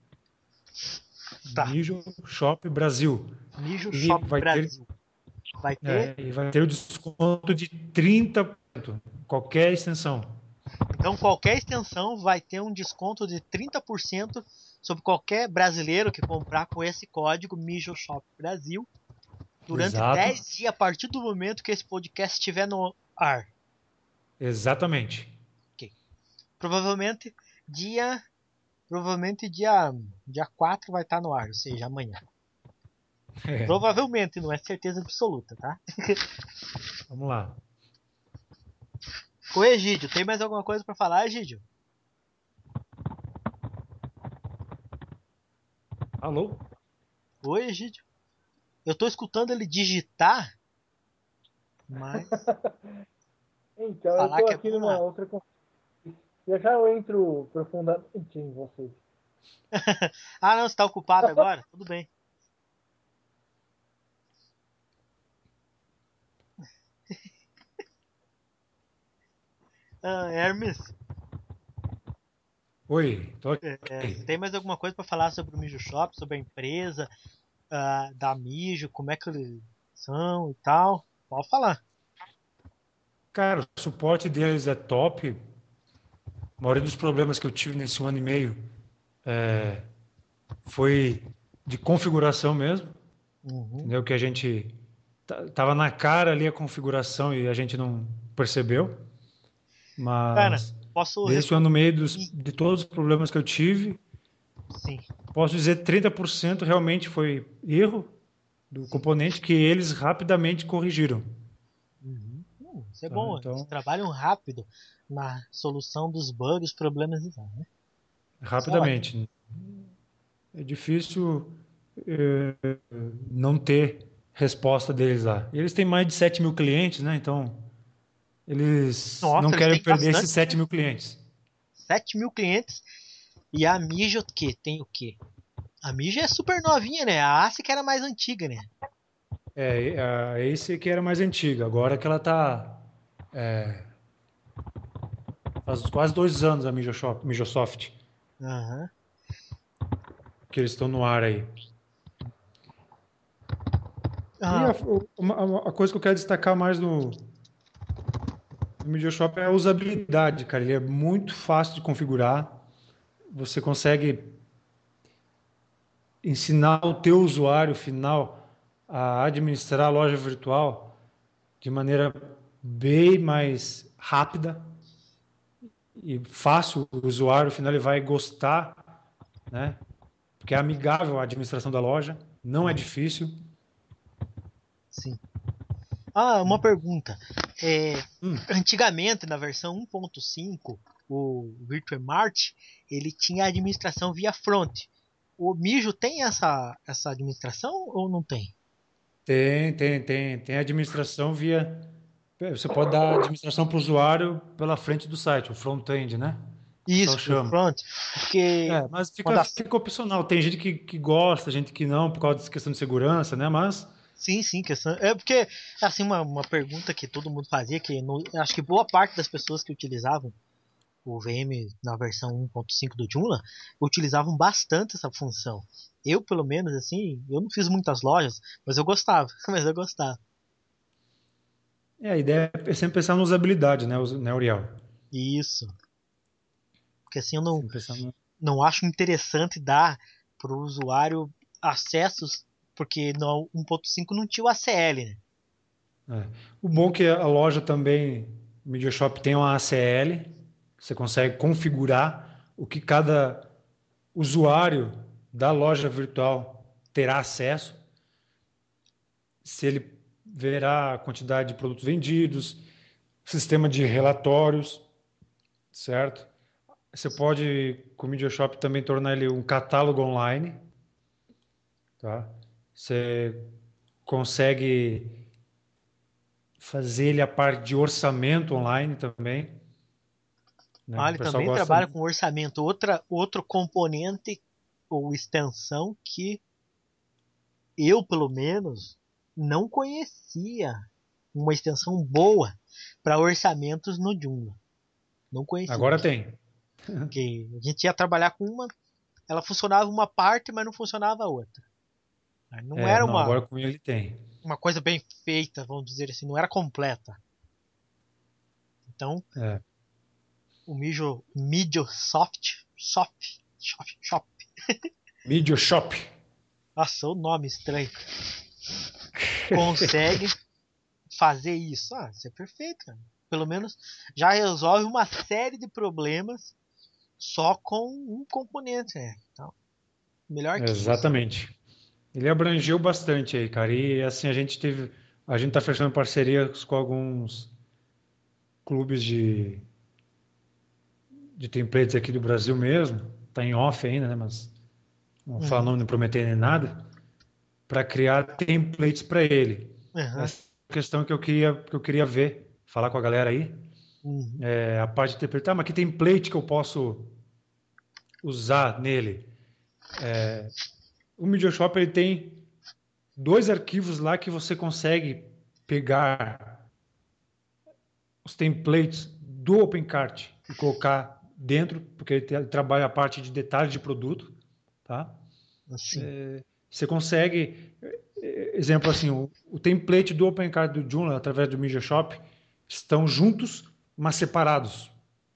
Tá. Mijoshop Brasil. Mijo E Shop vai ter, Brasil. Vai ter. e vai ter o desconto de 30%, qualquer extensão. Então, qualquer extensão vai ter um desconto de 30% sobre qualquer brasileiro que comprar com esse código Mijo Shop Brasil durante Exato, 10 dias a partir do momento que esse podcast estiver no ar. exatamente. Ok. Provavelmente dia Provavelmente dia 4 vai estar no ar, ou seja, amanhã. É, Provavelmente, não é certeza absoluta, tá? vamos lá. Ô Egídio, tem mais alguma coisa pra falar, Egídio? Alô? Oi, Egídio. Eu tô escutando ele digitar, mas Então, eu falar estou que é aqui bom numa nada. outra. Já já eu entro profundamente em vocês. Ah, não, você tá ocupado agora? Tudo bem. Hermes, Oi, tô aqui. tem mais alguma coisa pra falar sobre o Mijo Shop, sobre a empresa, da Mijo, como é que eles são e tal? Pode falar. Cara, o suporte deles é top. A maioria dos problemas que eu tive nesse 1 ano e meio foi de configuração mesmo, Uhum. entendeu? Que a gente tava na cara ali a configuração e a gente não percebeu. Cara, Mas posso desse responder? 1 ano e meio de todos os problemas que eu tive, Sim, posso dizer 30% realmente foi erro do sim. componente que eles rapidamente corrigiram. Uhum. Isso é Tá? bom, eles Então, trabalham rápido na solução dos bugs, problemas e tal, né? Isso é ótimo. rapidamente. É difícil não ter resposta deles lá. E eles têm mais de 7 mil clientes, né? Então, eles não Nossa, eles querem têm perder esses bastante, 7 né? mil clientes. 7 mil clientes. E a Mijo que tem o quê? A Mijo é super novinha, né? A Ace que era mais antiga, né? A Ace que era mais antiga, agora que ela está faz quase 2 anos a Mijosoft, Aham. que eles estão no ar aí. E Ah, a coisa que eu quero destacar mais no Mijoshop é a usabilidade, cara. Ele é muito fácil de configurar. Você consegue ensinar o teu usuário final a administrar a loja virtual de maneira bem mais rápida e fácil. O usuário final ele vai gostar, né? Porque é amigável a administração da loja, não é difícil. sim. Ah, uma Né? pergunta. É, Hum, antigamente, na versão 1.5, o VirtueMart, ele tinha administração via front. O Mijo tem essa administração ou não tem? tem administração via. Você pode dar administração para o usuário pela frente do site, o front-end, né? O pessoal Isso, pro chama. front. Porque Mas quando fica opcional. Tem gente que gosta, gente que não, por causa de questão de segurança, né? Mas sim, sim, questão. É porque, assim, uma pergunta que todo mundo fazia, que acho que boa parte das pessoas que utilizavam o VM na versão 1.5 do Joomla utilizavam bastante essa função. Eu, pelo menos, assim, eu não fiz muitas lojas, mas eu gostava, mas eu gostava. a ideia é sempre pensar na usabilidade, né, Uriel? Isso. Porque assim eu não, Sempre pensar no... não acho interessante dar para o usuário acessos, porque no 1.5 não tinha o ACL, né? é. O bom é que a loja também, o Media Shop tem uma ACL, você consegue configurar o que cada usuário da loja virtual terá acesso, se ele verá a quantidade de produtos vendidos, sistema de relatórios, certo? Você pode, com o Media Shop, também tornar ele um catálogo online, tá? Você consegue fazer ele a parte de orçamento online também, né? Ah, O ele pessoal também gosta. trabalha com orçamento, outro componente ou extensão que eu, pelo menos, não conhecia uma extensão boa para orçamentos no Joomla. Não conhecia. Agora tem. Porque a gente ia trabalhar com uma, ela funcionava uma parte, mas não funcionava a outra. Não era Não, agora com ele tem. uma coisa bem feita, vamos dizer assim, não era completa. Então, É. o Midiosoft, Shop, Media Shop. nossa, o nome estranho, consegue fazer isso. Ah, isso é perfeito, cara. Pelo menos já resolve uma série de problemas só com um componente, né? Então, melhor que isso. Exatamente. Ele abrangeu bastante aí, cara. E assim, a gente tá fechando parcerias com alguns clubes de templates aqui do Brasil mesmo. Tá em off ainda, né? Mas não vou falar Uhum, nome, não prometer nem nada. Para criar templates para ele. uhum, Essa é a questão que eu queria ver, falar com a galera aí. uhum. É a parte de interpretar, mas que template que eu posso usar nele? O Media Shop ele tem dois arquivos lá que você consegue pegar os templates do OpenCart e colocar dentro, porque ele trabalha a parte de detalhes de produto, tá? Assim. Você consegue, exemplo assim, o template do OpenCart do Joomla através do Media Shop estão juntos, mas separados.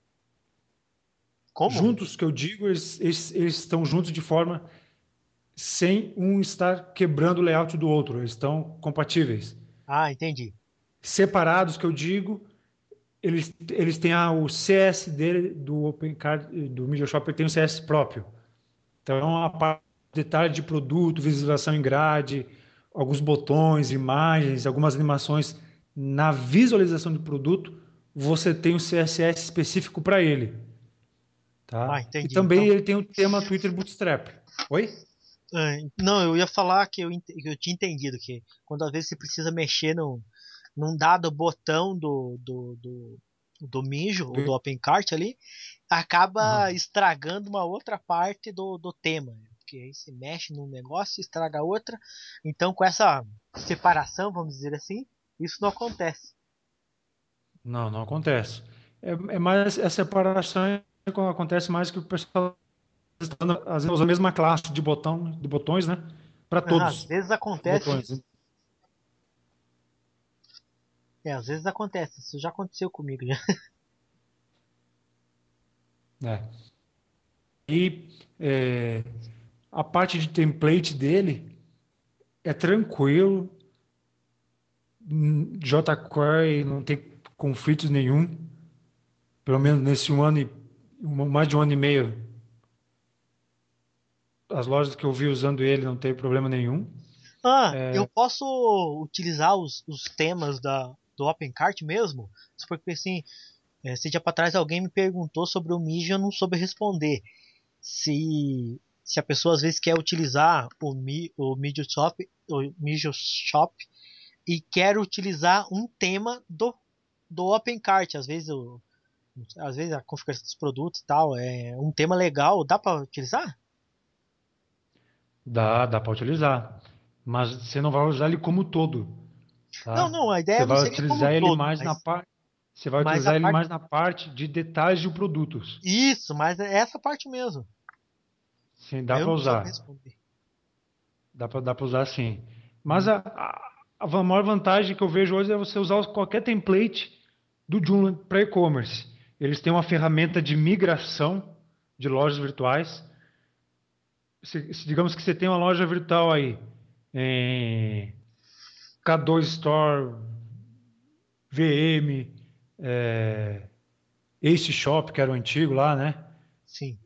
Como? Juntos, que eu digo, eles estão juntos de forma sem um estar quebrando o layout do outro, eles estão compatíveis. Ah, entendi. Separados, que eu digo, eles têm o CS dele, do OpenCart, do Media Shop, ele tem um CS próprio. Então, a parte de detalhe de produto, visualização em grade, alguns botões, imagens, algumas animações na visualização do produto, você tem um CSS específico para ele, Ah, tá? E entendi. também Então, ele tem o tema Twitter Bootstrap. Oi? não, eu ia falar que eu tinha entendido que quando às vezes você precisa mexer num dado botão do Mijo ou do OpenCart ali, acaba Aham. estragando uma outra parte do tema. Porque aí você mexe num negócio, estraga outra. Então, com essa separação, vamos dizer assim, isso não acontece. Não, não acontece. É mais a separação acontece mais que o pessoal às vezes usa a mesma classe de botões, né? Para Às todos vezes os acontece botões. isso. Às vezes acontece. Isso já aconteceu comigo já. Né? E a parte de template dele é tranquilo, jQuery não tem conflitos nenhum, pelo menos nesse mais de um ano e meio, as lojas que eu vi usando ele não teve problema nenhum. Ah, eu posso utilizar os temas do OpenCart mesmo? Porque assim, esse dia para trás alguém me perguntou sobre o Miji e eu não soube responder. Se a pessoa às vezes quer utilizar o Miji Shop e quer utilizar um tema do OpenCart, às vezes a configuração dos produtos e tal, é um tema legal, dá para utilizar? Dá para utilizar, mas você não vai usar ele como todo, Não, tá? não, a ideia não seria como todo, Você vai mas a utilizar ele parte. mais na parte de detalhes de produtos. Isso, mas é essa parte mesmo. Sim, dá Aí eu para não soube usar. responder. Dá para usar sim. Mas Hum. a maior vantagem que eu vejo hoje é você usar qualquer template do Joomla para e-commerce. Eles têm uma ferramenta de migração de lojas virtuais. Digamos que você tem uma loja virtual aí, em K2 Store, VM, Ace Shop, que era o antigo lá, né? Sim.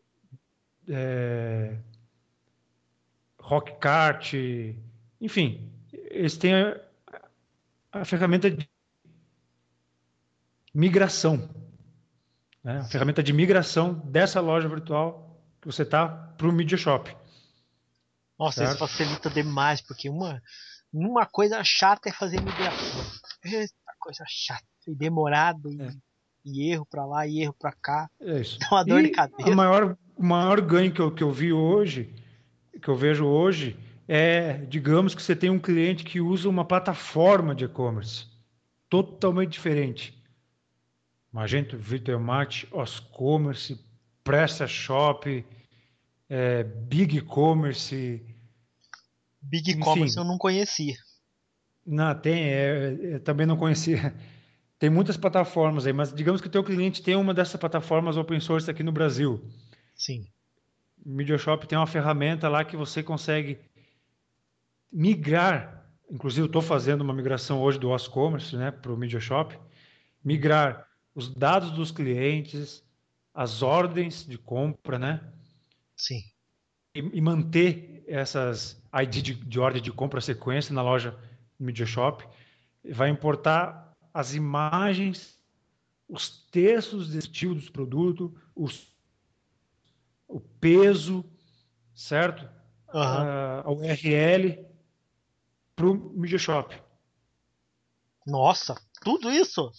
Rockcart, enfim, eles têm a ferramenta de migração. né? A Sim. ferramenta de migração dessa loja virtual que você está para o Media Shop, Nossa, isso certo? facilita demais, porque uma coisa chata é fazer migração. Eita, coisa chata. E demorado, É, e erro pra lá, e erro pra cá. é isso. Dá uma dor de E cabeça. o maior ganho que eu vi hoje, que eu vejo hoje, é, digamos que você tem um cliente que usa uma plataforma de e-commerce totalmente diferente. Magento, Virtualmart, Oscommerce, PrestaShop, Big E-commerce, Big Commerce eu enfim, não conhecia. não, tem, também não conhecia. Tem muitas plataformas aí, mas digamos que o teu cliente tem uma dessas plataformas open source aqui no Brasil. Sim. O MediaShop tem uma ferramenta lá que você consegue migrar. Inclusive, eu estou fazendo uma migração hoje do Oscommerce, né, para o MediaShop. Migrar os dados dos clientes, as ordens de compra, né, Sim. e manter essas ID de ordem de compra sequência na loja MediaShop. Vai importar as imagens, os textos descritivos dos produtos, o peso, certo? Aham. A URL para o MediaShop. Nossa, tudo isso?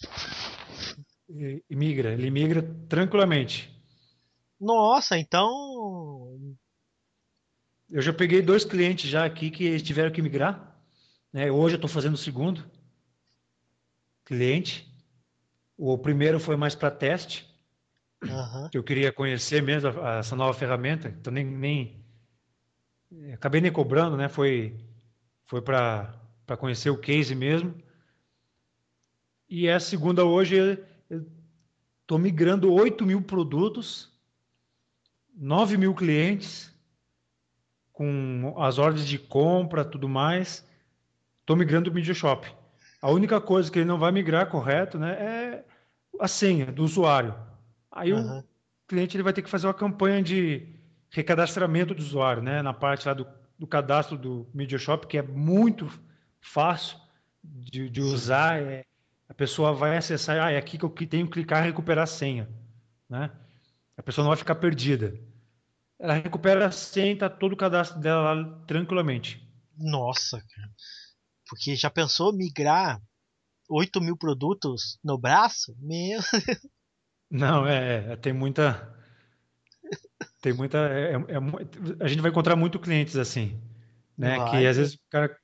Ele migra tranquilamente. Nossa, então. Eu já peguei 2 clientes já aqui que eles tiveram que migrar, né? Hoje eu estou fazendo o segundo cliente. O primeiro foi mais para teste, Aham. que eu queria conhecer mesmo essa nova ferramenta. Então nem acabei nem cobrando, né? Foi para conhecer o case mesmo. E a segunda hoje eu estou migrando 8.000 produtos, 9.000 clientes, com as ordens de compra, tudo mais. Estou migrando o Media Shop. A única coisa que ele não vai migrar correto, né, é a senha do usuário. Aí o Aham. cliente ele vai ter que fazer uma campanha de recadastramento do usuário, né, na parte lá do cadastro do Media Shop, que é muito fácil de Sim. usar. A pessoa vai acessar, é aqui que eu tenho que clicar e recuperar a senha, né? A pessoa não vai ficar perdida. Ela recupera a senha e está todo o cadastro dela lá tranquilamente. Nossa, cara. Porque já pensou migrar 8.000 produtos no braço? Meu. Não, a gente vai encontrar muito clientes assim, né? Que Vai. às vezes o cara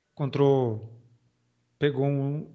pegou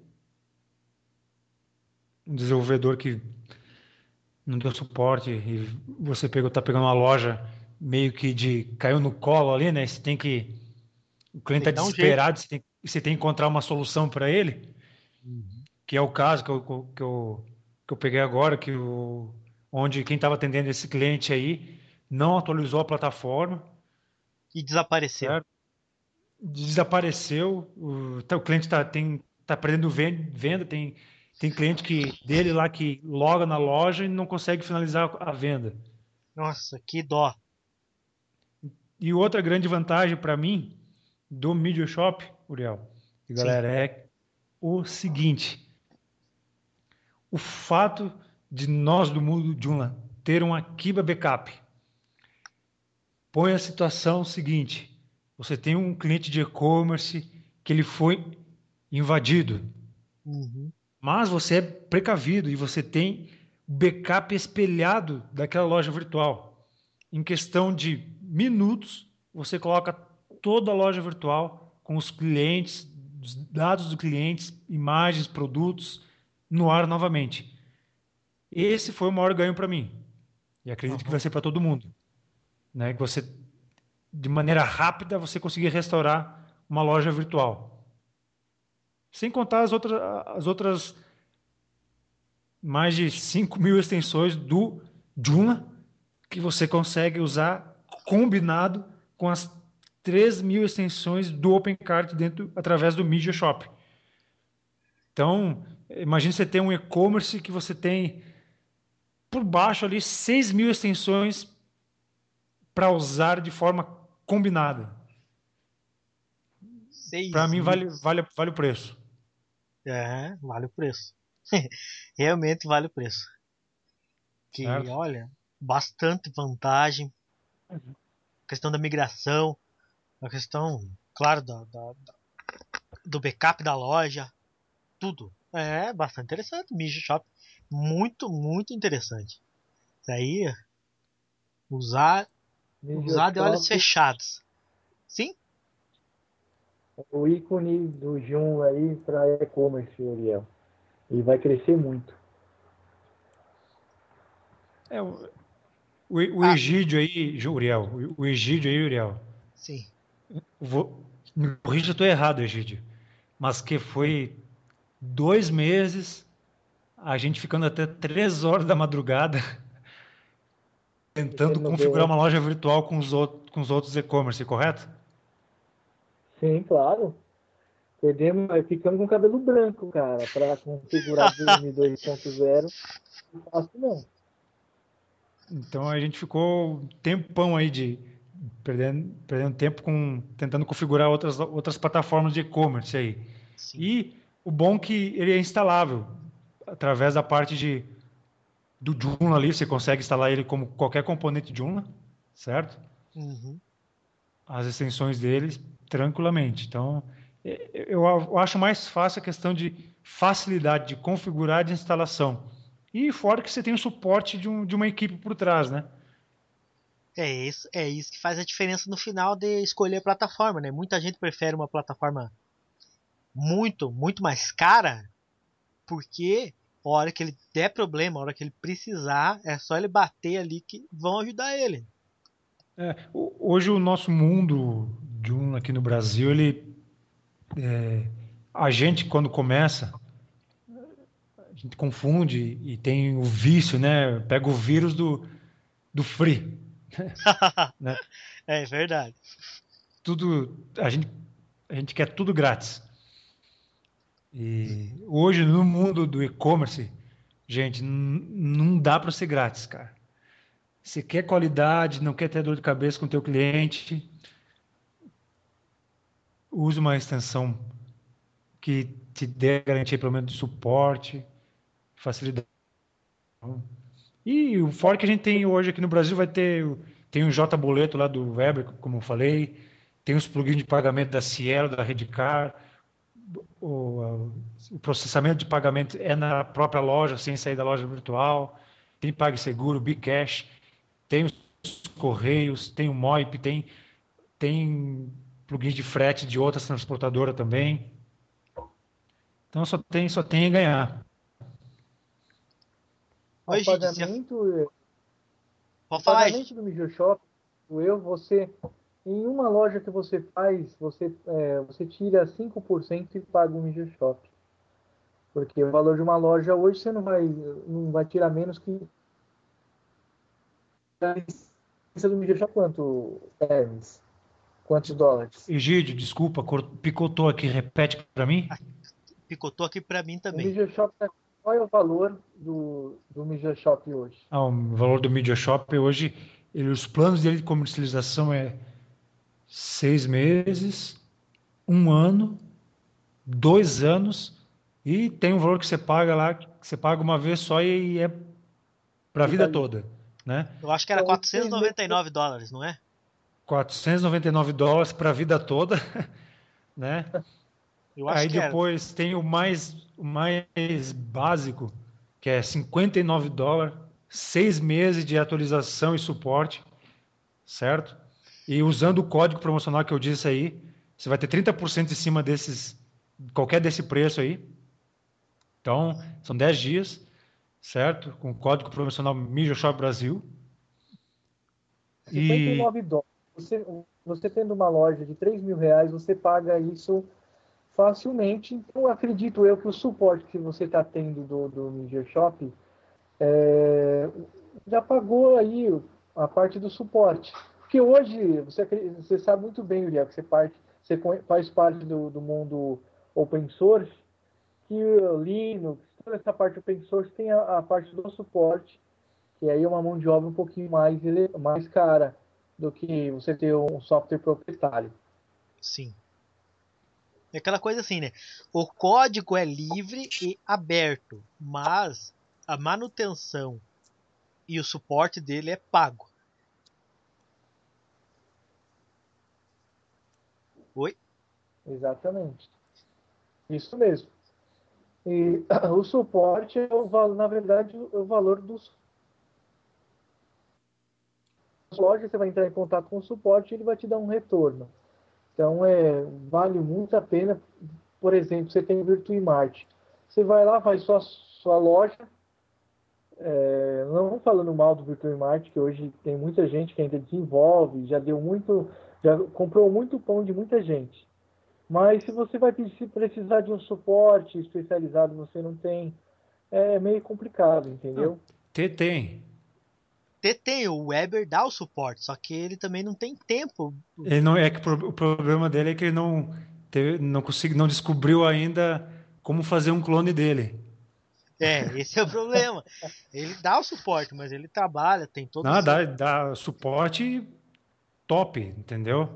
um desenvolvedor que não deu suporte e você tá pegando uma loja meio que caiu no colo ali, né? O cliente Tem está que dar um jeito. desesperado, você tem que encontrar uma solução para ele, Uhum. que é o caso que eu peguei agora, onde quem estava atendendo esse cliente aí não atualizou a plataforma, E desapareceu. certo? Desapareceu, o cliente tá perdendo venda, tem cliente dele lá que loga na loja e não consegue finalizar a venda. Nossa, que dó. E outra grande vantagem para mim do Media Shop, Uriel, e Sim. galera, é o seguinte: o fato de nós do mundo Joomla ter um Akiba Backup. Põe a situação seguinte: você tem um cliente de e-commerce que ele foi invadido. Uhum. Mas você é precavido e você tem o backup espelhado daquela loja virtual. Em questão de minutos, você coloca toda a loja virtual com os clientes, os dados dos clientes, imagens, produtos no ar novamente. Esse foi o maior ganho para mim. E acredito que vai Aham. ser para todo mundo, né? Que você, de maneira rápida, você conseguir restaurar uma loja virtual. Sem contar as outras mais de 5.000 extensões do Joomla que você consegue usar combinado com as 3.000 extensões do OpenCart dentro através do Media Shop. Então, imagine você ter um e-commerce que você tem por baixo ali 6.000 extensões para usar de forma combinada. Para seis mim, mil. vale o preço. É, vale o preço. Realmente vale o preço. que, certo? olha, bastante vantagem. A questão da migração, a questão, claro, do backup da loja, tudo. É bastante interessante. Mijo Shop, muito, muito interessante. Isso aí, usar, Ninja usar de olhos Shop, fechados. Sim? o ícone do Joomla aí para e-commerce, Uriel. E vai crescer muito. É, o Ah, Egídio aí, Uriel, o Egídio aí, Uriel, sim. me corrija se eu estou errado, Egídio, mas que foi 2 meses, a gente ficando até 3 horas da madrugada, tentando Mexendo no configurar BR. uma loja virtual com os outros e-commerce, correto? Sim, claro. Perdemos, ficamos com cabelo branco, cara, para configurar VM 2.0. Não é fácil, não. Então a gente ficou um tempão aí perdendo tempo tentando configurar outras plataformas de e-commerce aí. Sim. E o bom é que ele é instalável através da parte do Joomla ali, você consegue instalar ele como qualquer componente Joomla, certo? Uhum. As extensões deles tranquilamente. Então, eu acho mais fácil a questão de facilidade de configurar e de instalação. E fora que você tem o suporte de uma equipe por trás, né? É isso que faz a diferença no final de escolher a plataforma, né? Muita gente prefere uma plataforma muito, muito mais cara, porque a hora que ele der problema, a hora que ele precisar, é só ele bater ali que vão ajudar ele. Hoje o nosso mundo Joomla aqui no Brasil, a gente quando começa, a gente confunde e tem o vício, né? Pega o vírus do free, né? É verdade. Tudo, a gente quer tudo grátis. E hoje, no mundo do e-commerce, gente, não dá para ser grátis, cara. Você quer qualidade, não quer ter dor de cabeça com o teu cliente, use uma extensão que te dê garantia pelo menos de suporte, facilidade. E o fora que a gente tem hoje aqui no Brasil tem o J Boleto lá do Weber, como eu falei, tem os plugins de pagamento da Cielo, da Redcar, o processamento de pagamento é na própria loja, sem sair da loja virtual, tem PagSeguro, Bcash, tem os Correios, tem o Moip, tem plugins de frete de outras transportadoras também. Então só tem a ganhar. O Oi, Gide, você pagamento, o pode falar, Gide. pagamento do MijoShop, você, em uma loja que você faz, você tira 5% e paga o MijoShop. Porque o valor de uma loja hoje você não vai tirar menos que a licença do MijoShop quanto, Hermes? Quantos dólares? Egídio, desculpa, picotou aqui, repete para mim. Ah, picotou aqui pra mim O também. MijoShop, qual é o valor do MijoShop hoje? O valor do Media Shop hoje, os planos dele de comercialização é 6 meses, 1 ano, 2 anos, e tem um valor que você paga lá, que você paga uma vez só e é para a vida Fica, toda, né? Eu acho que era então, os quatrocentos e 6 meses, noventa e nove dólares, não é? US$ 499 para a vida toda, né? Eu acho Aí que era. depois tem o mais básico, que é US$ 59, 6 meses de atualização e suporte, certo? E usando o código promocional que eu disse aí, você vai ter 30% em cima qualquer desse preço aí. Então, são 10 dias, certo? Com o código promocional MijoShop Brasil. E US$ 59. Você tendo uma loja de R$ 3.000, você paga isso facilmente. Então, acredito eu que o suporte que você está tendo do Media Shop já pagou aí a parte do suporte. Porque hoje, você sabe muito bem, Uriel, que faz parte do mundo open source, que o Linux, toda essa parte open source tem a parte do suporte, que aí é uma mão de obra um pouquinho mais cara do que você ter um software proprietário. Sim. É aquela coisa assim, né? O código é livre e aberto, mas a manutenção e o suporte dele é pago. Oi? Exatamente. Isso mesmo. E o suporte, na verdade, o valor dos lojas, você vai entrar em contato com o suporte e ele vai te dar um retorno. Então, vale muito a pena. Por exemplo, você tem o VirtuiMart. Você vai lá, faz sua loja. Não falando mal do VirtuiMart, que hoje tem muita gente que ainda desenvolve, já comprou muito pão de muita gente. Mas se você vai precisar de um suporte especializado, você não tem, é meio complicado, Não, entendeu? tem. Tem, o Weber dá o suporte, só que ele também não tem tempo. Ele não é que o problema dele é que ele não descobriu ainda como fazer um clone dele. Esse é o problema. Ele dá o suporte, mas ele trabalha, tem todo o Não, seu. dá suporte top, entendeu?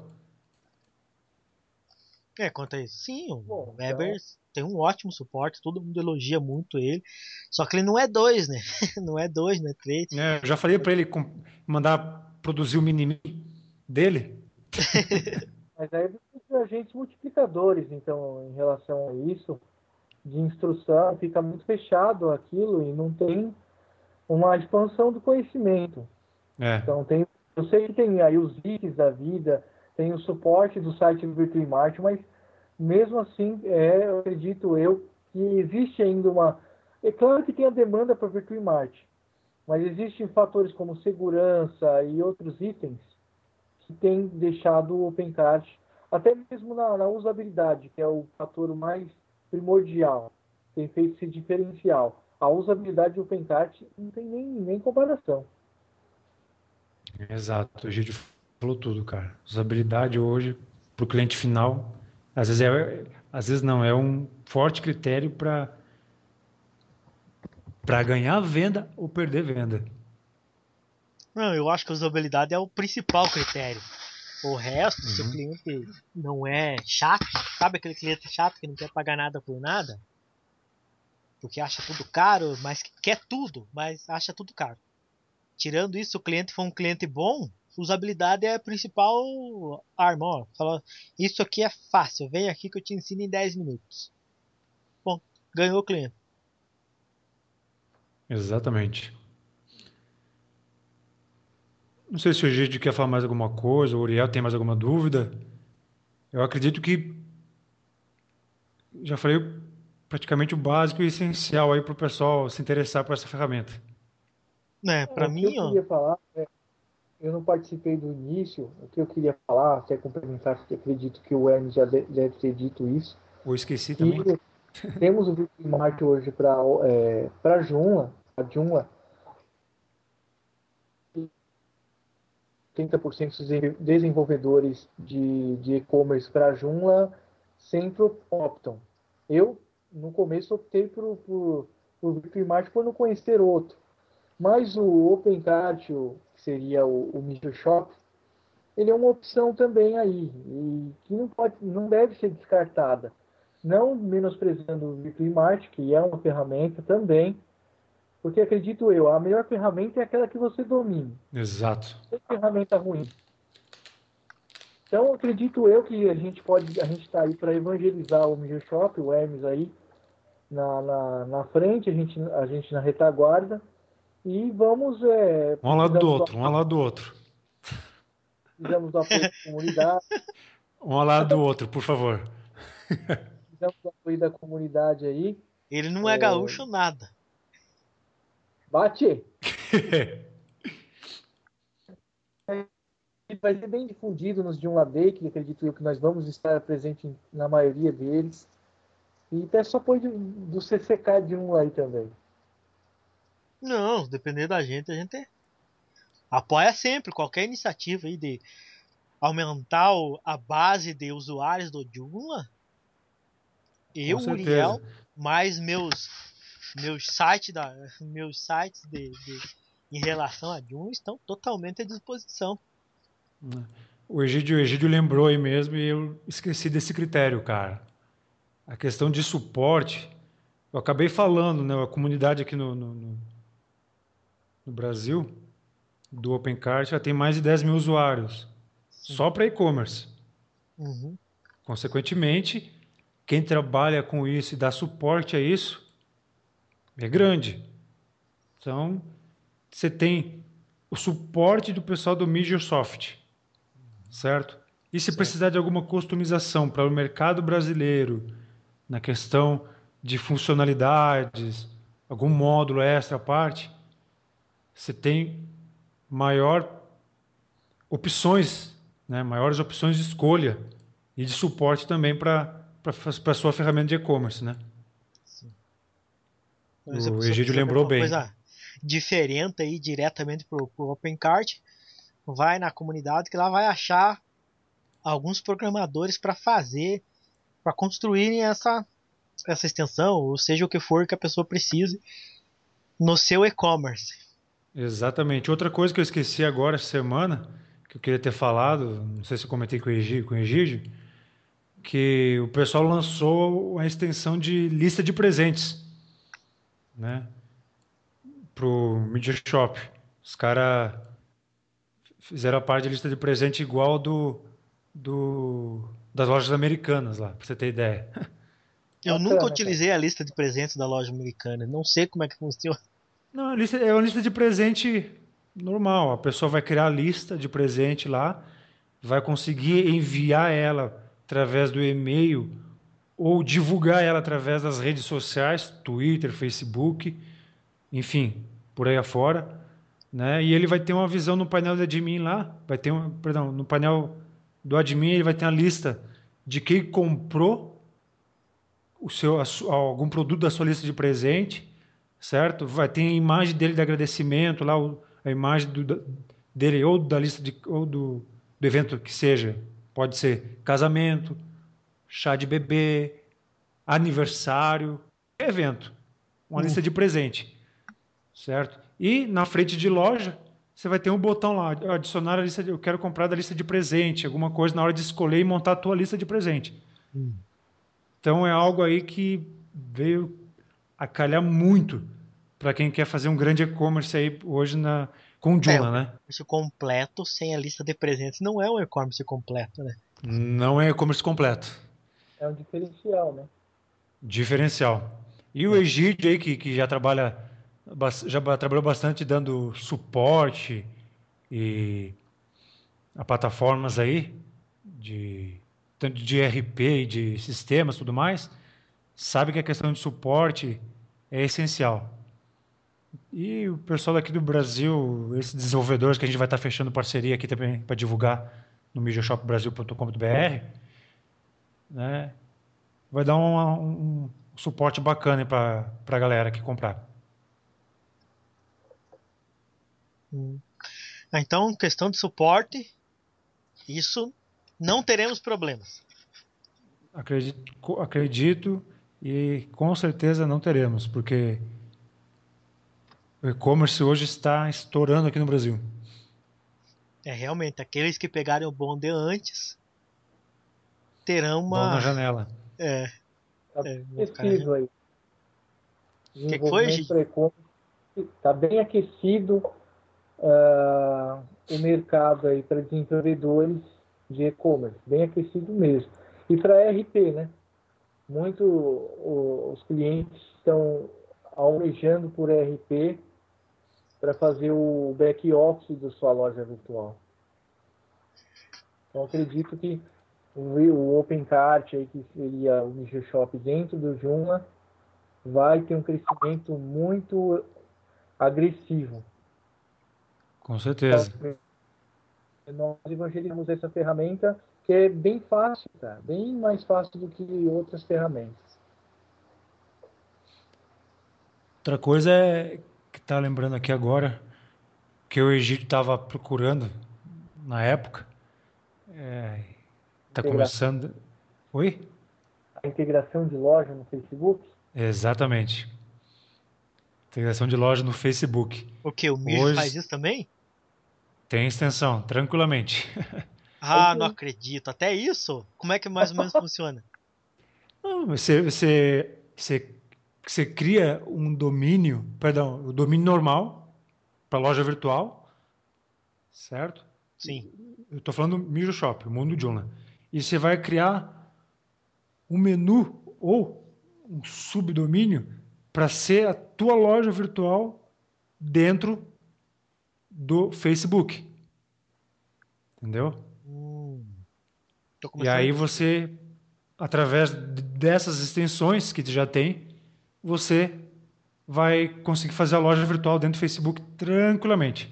Quanto a isso, sim, o Bom, Weber então, tem um ótimo suporte, todo mundo elogia muito ele. Só que ele não é dois, né? Não é dois, não é três. Eu já falei para ele mandar produzir o mini dele. mas aí precisa de agentes multiplicadores, então, em relação a isso, de instrução, fica muito fechado aquilo e não tem uma expansão do conhecimento. É, Então, eu sei que tem aí os ICs da vida, tem o suporte do site do VirtuiMart, mas mesmo assim, eu acredito que existe ainda uma. É claro que tem a demanda para VirtuiMart, mas existem fatores como segurança e outros itens que têm deixado o OpenCart, até mesmo na usabilidade, que é o fator mais primordial, tem feito esse diferencial. A usabilidade do OpenCart não tem nem comparação. exato. O Gide falou tudo, cara. Usabilidade hoje para o cliente final, às vezes não, é um forte critério para ganhar venda ou perder venda. Não, eu acho que a usabilidade é o principal critério. O resto, se o Uhum. cliente não é chato, sabe aquele cliente chato que não quer pagar nada por nada? Porque acha tudo caro, mas quer tudo, mas acha tudo caro. Tirando isso, se o cliente for um cliente bom, usabilidade é a principal arma. Ó, fala, isso aqui é fácil, vem aqui que eu te ensino em 10 minutos. Bom, ganhou o cliente. Exatamente. Não sei se o Gide quer falar mais alguma coisa, o Uriel tem mais alguma dúvida. Eu acredito que já falei praticamente o básico e essencial aí para o pessoal se interessar por essa ferramenta. Né, pra O que eu mim, ó, queria falar, eu não participei do início, o que eu queria falar, até complementar, porque acredito que o Hermes já deve ter dito isso, Ou esqueci que também. temos o Bitmart hoje para Joomla, a Joomla, 30% dos desenvolvedores de e-commerce para Joomla sempre optam. Eu, no começo, optei por Bitmart por não conhecer outro. Mas o OpenCart, que seria o Media Shop, ele é uma opção também aí, e que não deve ser descartada. Não menosprezando o VirtuiMart, que é uma ferramenta também, porque acredito eu, a melhor ferramenta é aquela que você domine. Exato. Não tem ferramenta ruim. Então, acredito eu que a gente está aí para evangelizar o Media Shop, o Hermes aí na frente, a gente na retaguarda, e Um ao lado do outro, um ao lado do outro. precisamos do apoio da comunidade, Um ao lado do outro, por favor. precisamos do apoio da comunidade aí. ele não é gaúcho nada. Bate! Vai ser bem difundido nos Joomla Day, que acredito eu que nós vamos estar presente na maioria deles. E peço apoio do CCK de um aí também. Não, depender da gente, a gente apoia sempre qualquer iniciativa aí de aumentar a base de usuários do Joomla. Com Eu, certeza. Uriel, mais meus sites em relação a Joomla estão totalmente à disposição. O Egídio lembrou aí mesmo e eu esqueci desse critério, cara. A questão de suporte, eu acabei falando, né? A comunidade aqui no no Brasil, do OpenCart, já tem mais de 10 mil usuários, Sim. só para e-commerce. Uhum. Consequentemente, quem trabalha com isso e dá suporte a isso é grande. Então, você tem o suporte do pessoal do Microsoft, certo? E se Certo. precisar de alguma customização para o mercado brasileiro, na questão de funcionalidades, algum módulo extra à parte, você tem maior opções, né? Maiores opções de escolha e de suporte também para a sua ferramenta de e-commerce, né? Sim. Então, se a O pessoa Egídio quiser ver lembrou alguma bem. coisa diferente aí diretamente pro OpenCart, vai na comunidade que lá vai achar alguns programadores para fazer, para construírem essa extensão, ou seja o que for que a pessoa precise no seu e-commerce. Exatamente. Outra coisa que eu esqueci agora essa semana, que eu queria ter falado, não sei se eu comentei com o Egídio, que o pessoal lançou a extensão de lista de presentes, né, pro Media Shop. Os caras fizeram a parte de lista de presente igual das lojas americanas lá, pra você ter ideia. Eu nunca Bacana, cara. utilizei a lista de presentes da loja americana, não sei como é que funciona. Não, é uma lista de presente normal. A pessoa vai criar a lista de presente lá, vai conseguir enviar ela através do e-mail ou divulgar ela através das redes sociais, Twitter, Facebook, enfim, por aí afora, né? E ele vai ter uma visão no painel do admin lá, perdão, no painel do admin ele vai ter a lista de quem comprou algum produto da sua lista de presente, certo? Vai ter a imagem dele de agradecimento lá, a imagem dele ou da lista do evento que seja, pode ser casamento, chá de bebê, aniversário, evento, uma Hum, lista de presente, certo? E na frente de loja, você vai ter um botão lá, adicionar a lista eu quero comprar da lista de presente, alguma coisa na hora de escolher e montar a tua lista de presente. hum. Então é algo aí que veio a calhar muito para quem quer fazer um grande e-commerce aí hoje com o É, o Joomla, né? e-commerce completo sem a lista de presentes não é um e-commerce completo, né? Não é e-commerce completo. É um diferencial, né? Diferencial. E o É. Egídio aí, que já trabalhou bastante dando suporte e a plataformas aí, tanto de ERP e de sistemas e tudo mais, sabe que a questão de suporte é essencial. E o pessoal daqui do Brasil, esses desenvolvedores que a gente vai estar fechando parceria aqui também para divulgar no MediaShopBrasil.com.br, né, vai dar um suporte bacana para a galera que comprar. Hum. Então, questão de suporte, isso não teremos problemas. Acredito e com certeza não teremos, porque o e-commerce hoje está estourando aqui no Brasil. É realmente aqueles que pegarem o bonde antes terão Vão na uma. janela. É, Tá vou ficar na aquecido janela. aí. O que foi, Desenvolvimento Gi? para e-commerce está bem aquecido o mercado aí para desenvolvedores de e-commerce, bem aquecido mesmo. E para RP, né? Muito os clientes estão almejando por RP para fazer o back office da sua loja virtual. Então acredito que o OpenCart aí, que seria o Nicho Shop dentro do Joomla, vai ter um crescimento muito agressivo. Com certeza. Nós evangelizamos essa ferramenta que é bem fácil, cara, bem mais fácil do que outras ferramentas. Outra coisa é que tá lembrando aqui agora, que o Egito estava procurando na época, está Integração, começando. Oi? a integração de loja no Facebook. Exatamente. Integração de loja no Facebook. O que? O Mijo faz Hoje isso também? tem extensão, tranquilamente. Aí Ah, não sim, acredito. Até isso? Como é que mais ou menos funciona? Não, você cria um domínio, perdão, o domínio normal, para loja virtual, certo? Sim. Eu estou falando do Mijo Shop, o mundo Joomla. E você vai criar um menu ou um subdomínio para ser a tua loja virtual dentro do Facebook. Entendeu? Tô E começando a aí entender. você, através dessas extensões que tu já tem, você vai conseguir fazer a loja virtual dentro do Facebook tranquilamente.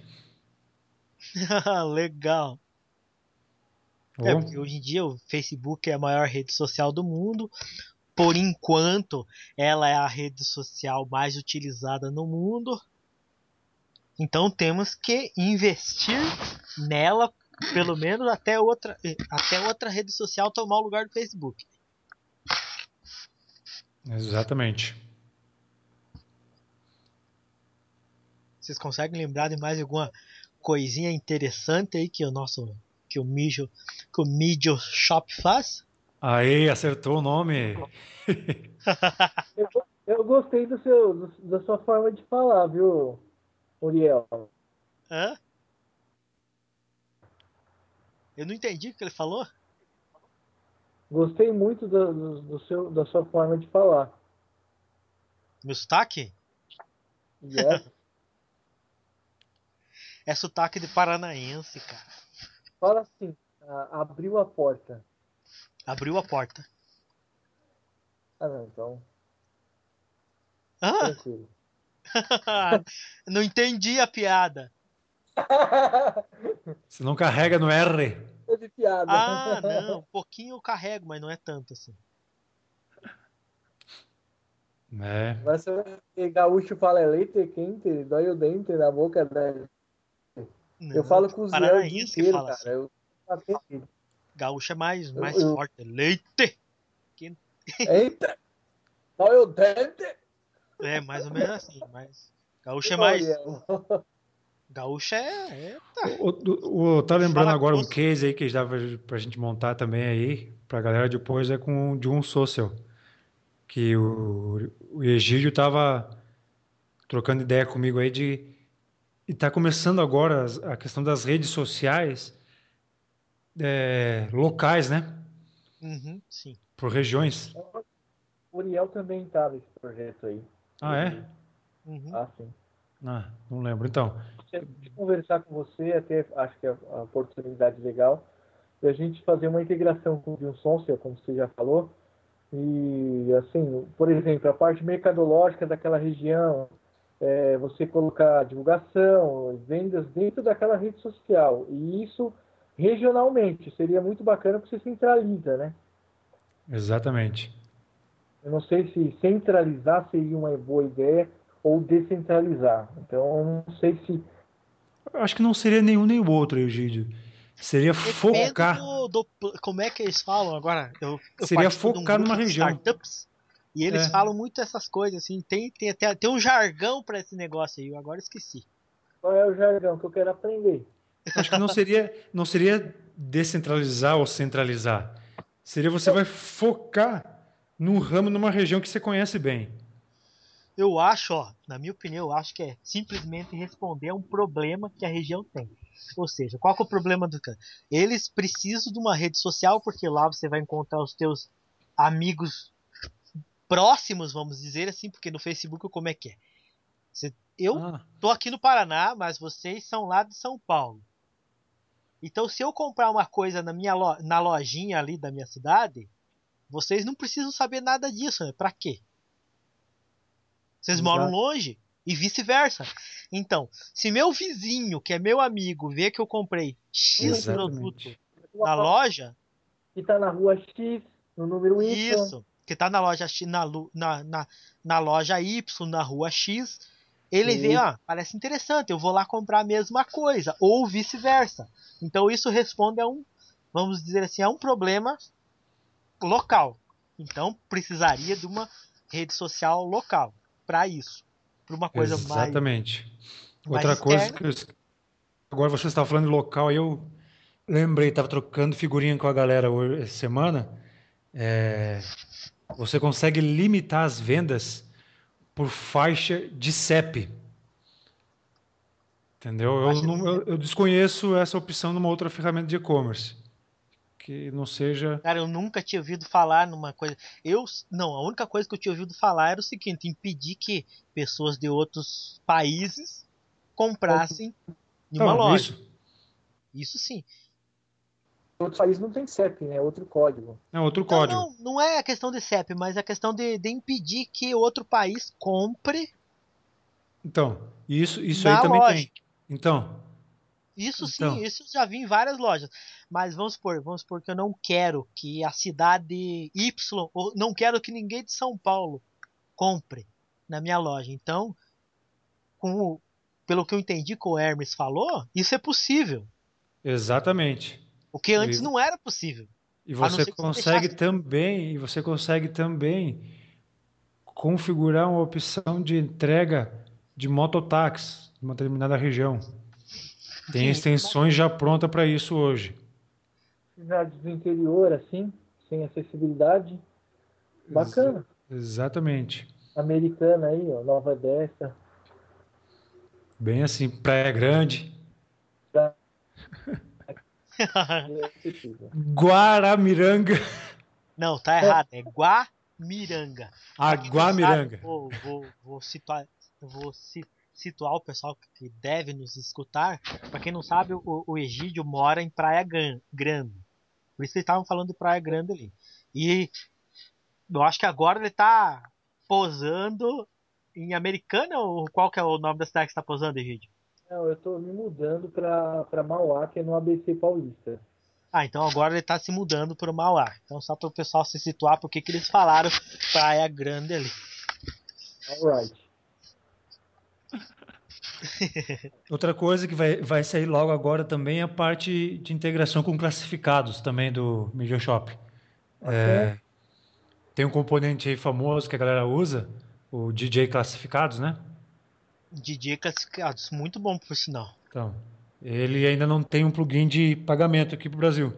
Legal. Ou, Porque hoje em dia o Facebook é a maior rede social do mundo. Por enquanto, ela é a rede social mais utilizada no mundo. Então temos que investir nela, pelo menos até outra rede social tomar o lugar do Facebook. exatamente. Vocês conseguem lembrar de mais alguma coisinha interessante aí que o Mijo Shop faz? Aí, acertou o nome. Eu, eu gostei da sua forma de falar, viu, Uriel? Hã? Eu não entendi o que ele falou. Gostei muito da sua forma de falar. Meu sotaque? Yes. É sotaque de paranaense, cara. Fala assim, abriu a porta. Abriu a porta. Ah, não, então, Ah! tranquilo. Não entendi a piada. Se não carrega no R. Tô de piada. Ah, não. Um pouquinho eu carrego, mas não é tanto assim. É. Agora você vai ter gaúcho fala é leite quente, dói o dente na boca dele. Eu Não, falo com o Zé o dia paranaense que inteiro, fala cara. assim. Gaúcho é mais Eu, forte. Leite! Que- eita, dói o dente. É mais ou menos assim, mas gaúcho é Ô, mais. Uriel. Gaúcho tá. Tá lembrando Fala agora um grosso. case aí que dava pra gente montar também aí, pra galera depois, é com o Joom Social, que o Egídio tava trocando ideia comigo aí e tá começando agora a questão das redes sociais locais, né? Uhum, sim. Por regiões. O Uriel também tá nesse projeto aí. Ah, Ele, é? Uhum. sim. Ah, não lembro. Então, Gostaria de conversar com você, até acho que é uma oportunidade legal, da gente fazer uma integração com o Joomla, como você já falou. E, assim, por exemplo, a parte mercadológica daquela região, você colocar divulgação, vendas dentro daquela rede social. E isso regionalmente seria muito bacana porque você centraliza, né? exatamente. Eu não sei se centralizar seria uma boa ideia ou descentralizar. Então, eu não sei se. Eu acho que não seria nenhum nem o outro, Egídio. Seria Depende focar. como é que eles falam agora. Eu Seria participo de um focar numa grupo de região. startups e eles É. falam muito essas coisas assim. Tem um jargão para esse negócio aí. Eu agora esqueci. Qual é o jargão que eu quero aprender? Acho que não seria descentralizar ou centralizar. Seria você vai focar num ramo, numa região que você conhece bem. Eu acho, ó, na minha opinião, eu acho que é simplesmente responder a um problema que a região tem. Ou seja, qual que é o problema do cara? Eles precisam de uma rede social porque lá você vai encontrar os teus amigos próximos, vamos dizer assim, porque no Facebook como é que é? Eu Ah, tô aqui no Paraná, mas vocês são lá de São Paulo. Então, se eu comprar uma coisa na lojinha ali da minha cidade, vocês não precisam saber nada disso, né? Pra quê? Vocês moram exato. longe e vice-versa. Então, se meu vizinho, que é meu amigo, vê que eu comprei X produto Exatamente. na loja, Que está na rua X, no número Y. isso, que tá na loja X, na loja Y, na rua X, ele vê, E, parece interessante, eu vou lá comprar a mesma coisa, ou vice-versa. Então isso responde vamos dizer assim, a um problema local. Então precisaria de uma rede social local para isso, para uma coisa Exatamente. mais Outra coisa externa. que agora você estava falando de local, aí eu lembrei, estava trocando figurinha com a galera hoje, essa semana. Você consegue limitar as vendas por faixa de CEP. Entendeu? Acho que Eu desconheço essa opção numa outra ferramenta de e-commerce que não seja. cara, eu nunca tinha ouvido falar numa coisa. Não, a única coisa que eu tinha ouvido falar era o seguinte: impedir que pessoas de outros países comprassem em uma Então, loja. isso Isso sim. Outros países não tem CEP, né? Outro código. é outro Não, código. não é a questão de CEP, mas a questão de impedir que outro país compre Então, isso aí na também loja. tem. Então, Isso sim, então, isso eu já vi em várias lojas. Mas vamos supor que eu não quero que a cidade Y, ou não quero que ninguém de São Paulo compre na minha loja. Então, com o- pelo que eu entendi que o Hermes falou, isso é possível. exatamente. O que antes E, não era possível. e A não você ser que você consegue deixasse. também, configurar uma opção de entrega de mototáxi em uma determinada região. Tem Sim, isso é extensões bacana. já prontas para isso hoje. Cidades do interior, assim, sem acessibilidade. Ex- Bacana. exatamente. Americana aí, ó, Nova Odessa. Bem assim, Praia Grande, Já é acessível. Guaramiranga, Não, tá errado. É Guamiranga. Para quem não sabe, Aguamiranga. situar o pessoal que deve nos escutar. Para quem não sabe, o Egídio mora em Praia Grande. Por isso eles estavam falando de Praia Grande ali. E eu acho que agora ele tá posando em Americana, ou qual que é o nome da cidade que você tá posando, Egídio? Não, eu tô me mudando para Mauá, que é no ABC Paulista. Ah, então agora ele tá se mudando para o Mauá. Então só para o pessoal se situar, porque que eles falaram Praia Grande ali. Alright. Outra coisa que vai sair logo agora também é a parte de integração com classificados também do Media Shop. Bacana. Tem um componente aí famoso que a galera usa, o DJ classificados, né? DJ classificados, muito bom por sinal. Então, ele ainda não tem um plugin de pagamento aqui para o Brasil.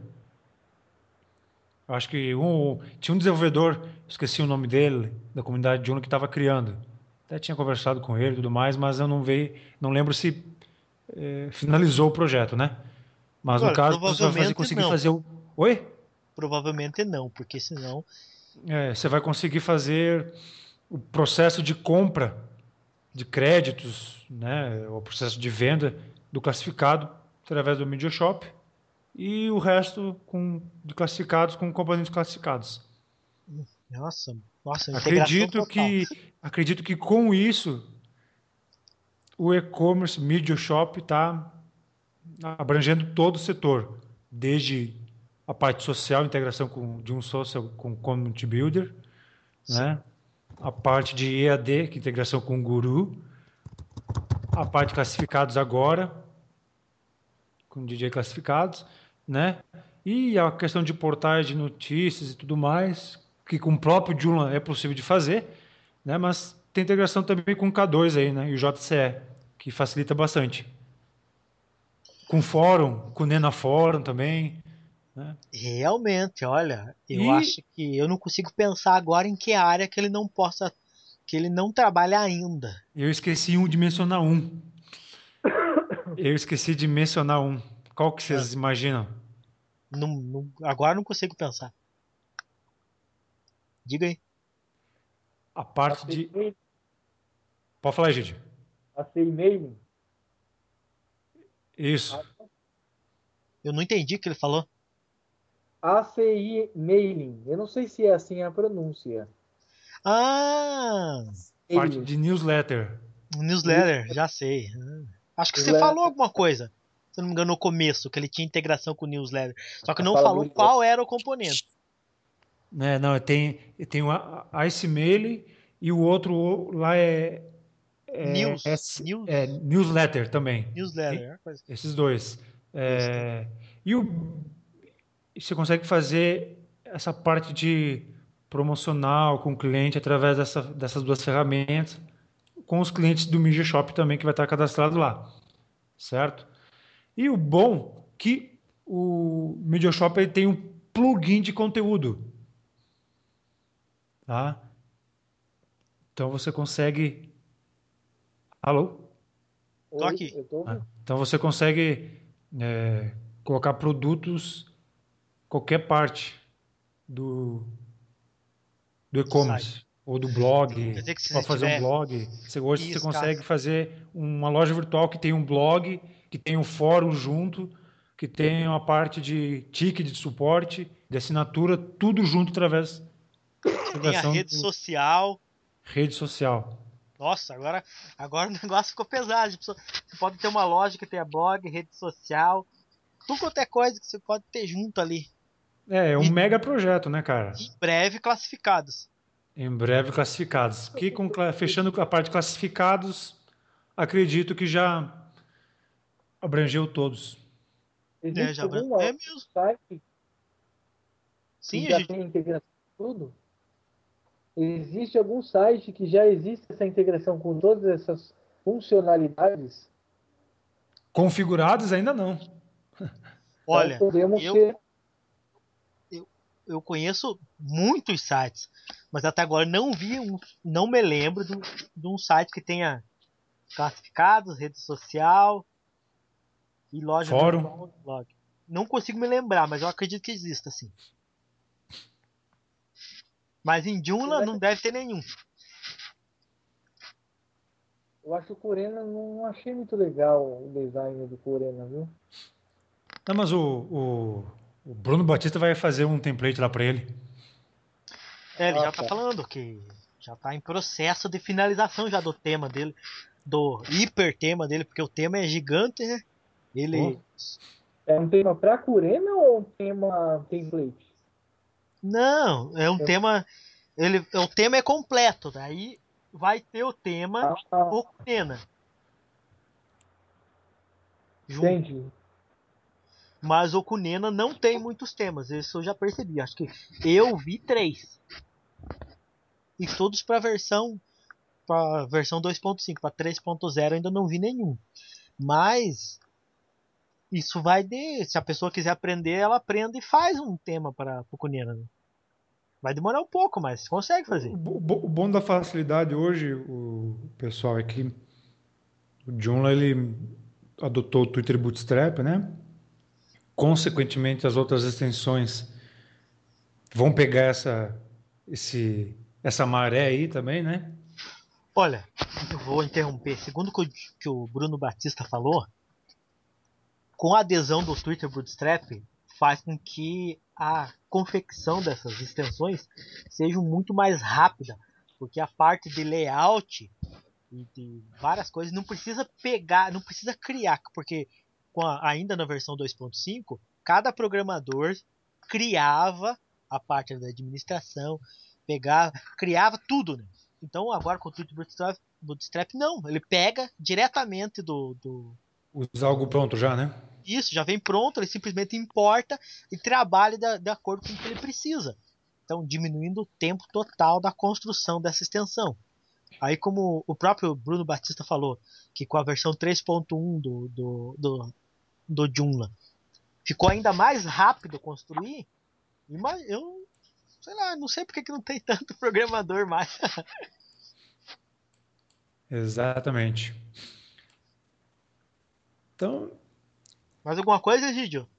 Eu acho que tinha um desenvolvedor, esqueci o nome dele, da comunidade de Uno que estava criando. Até tinha conversado com ele e tudo mais, mas eu não lembro se finalizou o projeto, né? Mas no Olha, caso, você vai provavelmente conseguir não. fazer o. Oi? Provavelmente não, porque senão. Você vai conseguir fazer o processo de compra de créditos, né? O processo de venda do classificado através do Media Shop e o resto de classificados com componentes classificados. Nossa, nossa, integração Acredito total. que acredito que com isso o e-commerce Media Shop está abrangendo todo o setor, desde a parte social, integração de um social com Community Builder, Sim. né? A parte de EAD, que é integração com o Guru, a parte de classificados agora, com DJ classificados, né? E a questão de portais de notícias e tudo mais, que com o próprio Joomla é possível de fazer, né? Mas tem integração também com o K2 aí, né? E o JCE, que facilita bastante. Com fórum, com o Nena Fórum também, né? Realmente, olha, eu E acho que eu não consigo pensar agora em que área que ele não possa, que ele não trabalha ainda. eu esqueci de mencionar um. Eu esqueci de mencionar um. Qual que Ah, vocês imaginam? agora eu não consigo pensar. Diga aí. A parte de. ACI, Pode falar, gente. ACI Mailing. Isso. Eu não entendi o que ele falou. ACI Mailing. Eu não sei se é assim a pronúncia. Ah, Parte Mailing. de newsletter. newsletter, já sei. Acho que você falou Newsletter. alguma coisa. Se eu não me engano, no começo, que ele tinha integração com o newsletter. Só que não Fala falou do qual era o componente. Né? Não, tem o Icemail e o outro lá é News, newsletter também. newsletter, Tem é uma coisa. esses dois. Isso tem. É, e você consegue fazer essa parte de promocional com o cliente através dessas duas ferramentas, com os clientes do Media Shop também, que vai estar cadastrado lá, certo? E o bom que o Media Shop ele tem um plugin de conteúdo, tá? Então você consegue. Alô? Tô Oi, aqui. eu tô ouvindo. Então você consegue colocar produtos qualquer parte do, do Do site. e-commerce ou do blog. Quer dizer que se Para você fazer um tiver blog, hoje você isso, consegue caso. fazer uma loja virtual que tem um blog, que tem um fórum junto, que tem uma parte de ticket de suporte, de assinatura, tudo junto através da Tem a integração rede do social. rede social. Nossa, agora o negócio ficou pesado. Você pode ter uma loja que tenha blog, rede social, tudo quanto é coisa que você pode ter junto ali. É um E mega projeto, né, cara? em breve classificados. Em breve classificados. Fechando a parte de classificados, acredito que já abrangeu todos. É, Existe já alguma é mesmo. site que Sim, a já gente. tem integração com tudo? Existe algum site que já existe essa integração com todas essas funcionalidades? Configurados ainda não. Então Olha, podemos eu, ter. eu, eu conheço muitos sites, mas até agora não me lembro de um site que tenha classificados, rede social e loja Fórum. virtual no blog. Não consigo me lembrar, mas eu acredito que exista, sim. Mas em Joomla Será não que deve ter nenhum. eu acho o Corena, não achei muito legal o design do Corena, viu? Não, mas o Bruno Batista vai fazer um template lá para ele. É, ele Ah, já tá tá. falando que já tá em processo de finalização já do tema dele, do hiper tema dele, porque o tema é gigante, né? Ele Pô, É um tema para Corena ou um tema template? não, é um tema, o tema é completo, daí vai ter o tema Ah, Ocarina junto. entendi. Mas o Kunena não tem muitos temas, isso eu já percebi. Acho que eu vi três. E todos para versão 2.5, para 3.0 ainda não vi nenhum. Mas isso vai de. Se a pessoa quiser aprender, ela aprende e faz um tema para o Kunena. Né? Vai demorar um pouco, mas consegue fazer. o bom da facilidade hoje, o pessoal, é que o Joomla ele adotou o Twitter Bootstrap, né? Consequentemente, as outras extensões vão pegar essa maré aí também, né? Olha, eu vou interromper. Segundo que o Bruno Batista falou, com a adesão do Twitter Bootstrap, faz com que a confecção dessas extensões seja muito mais rápida, porque a parte de layout e de várias coisas não precisa pegar, não precisa criar, porque ainda na versão 2.5, cada programador criava a parte da administração, pegava, criava tudo, né? Então agora com o Twitter Bootstrap não, ele pega diretamente do Usar algo pronto já, né? isso, já vem pronto, ele simplesmente importa e trabalha de acordo com o que ele precisa. Então, diminuindo o tempo total da construção dessa extensão. Aí, como o próprio Bruno Batista falou, que com a versão 3.1 do Joomla ficou ainda mais rápido construir, eu sei lá, não sei porque que não tem tanto programador mais. Exatamente. Então, Mais alguma coisa, Gidio?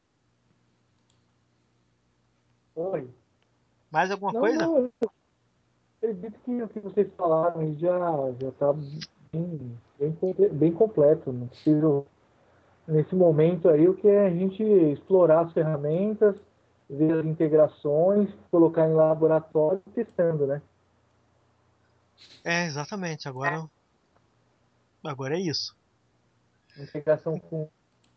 Oi. Mais alguma Não, coisa? não, eu acredito que o que vocês falaram aí já está bem completo. Não preciso, nesse momento aí, o que é a gente explorar as ferramentas, ver as integrações, colocar em laboratório e testando, né? É, exatamente. Agora é isso. Integração com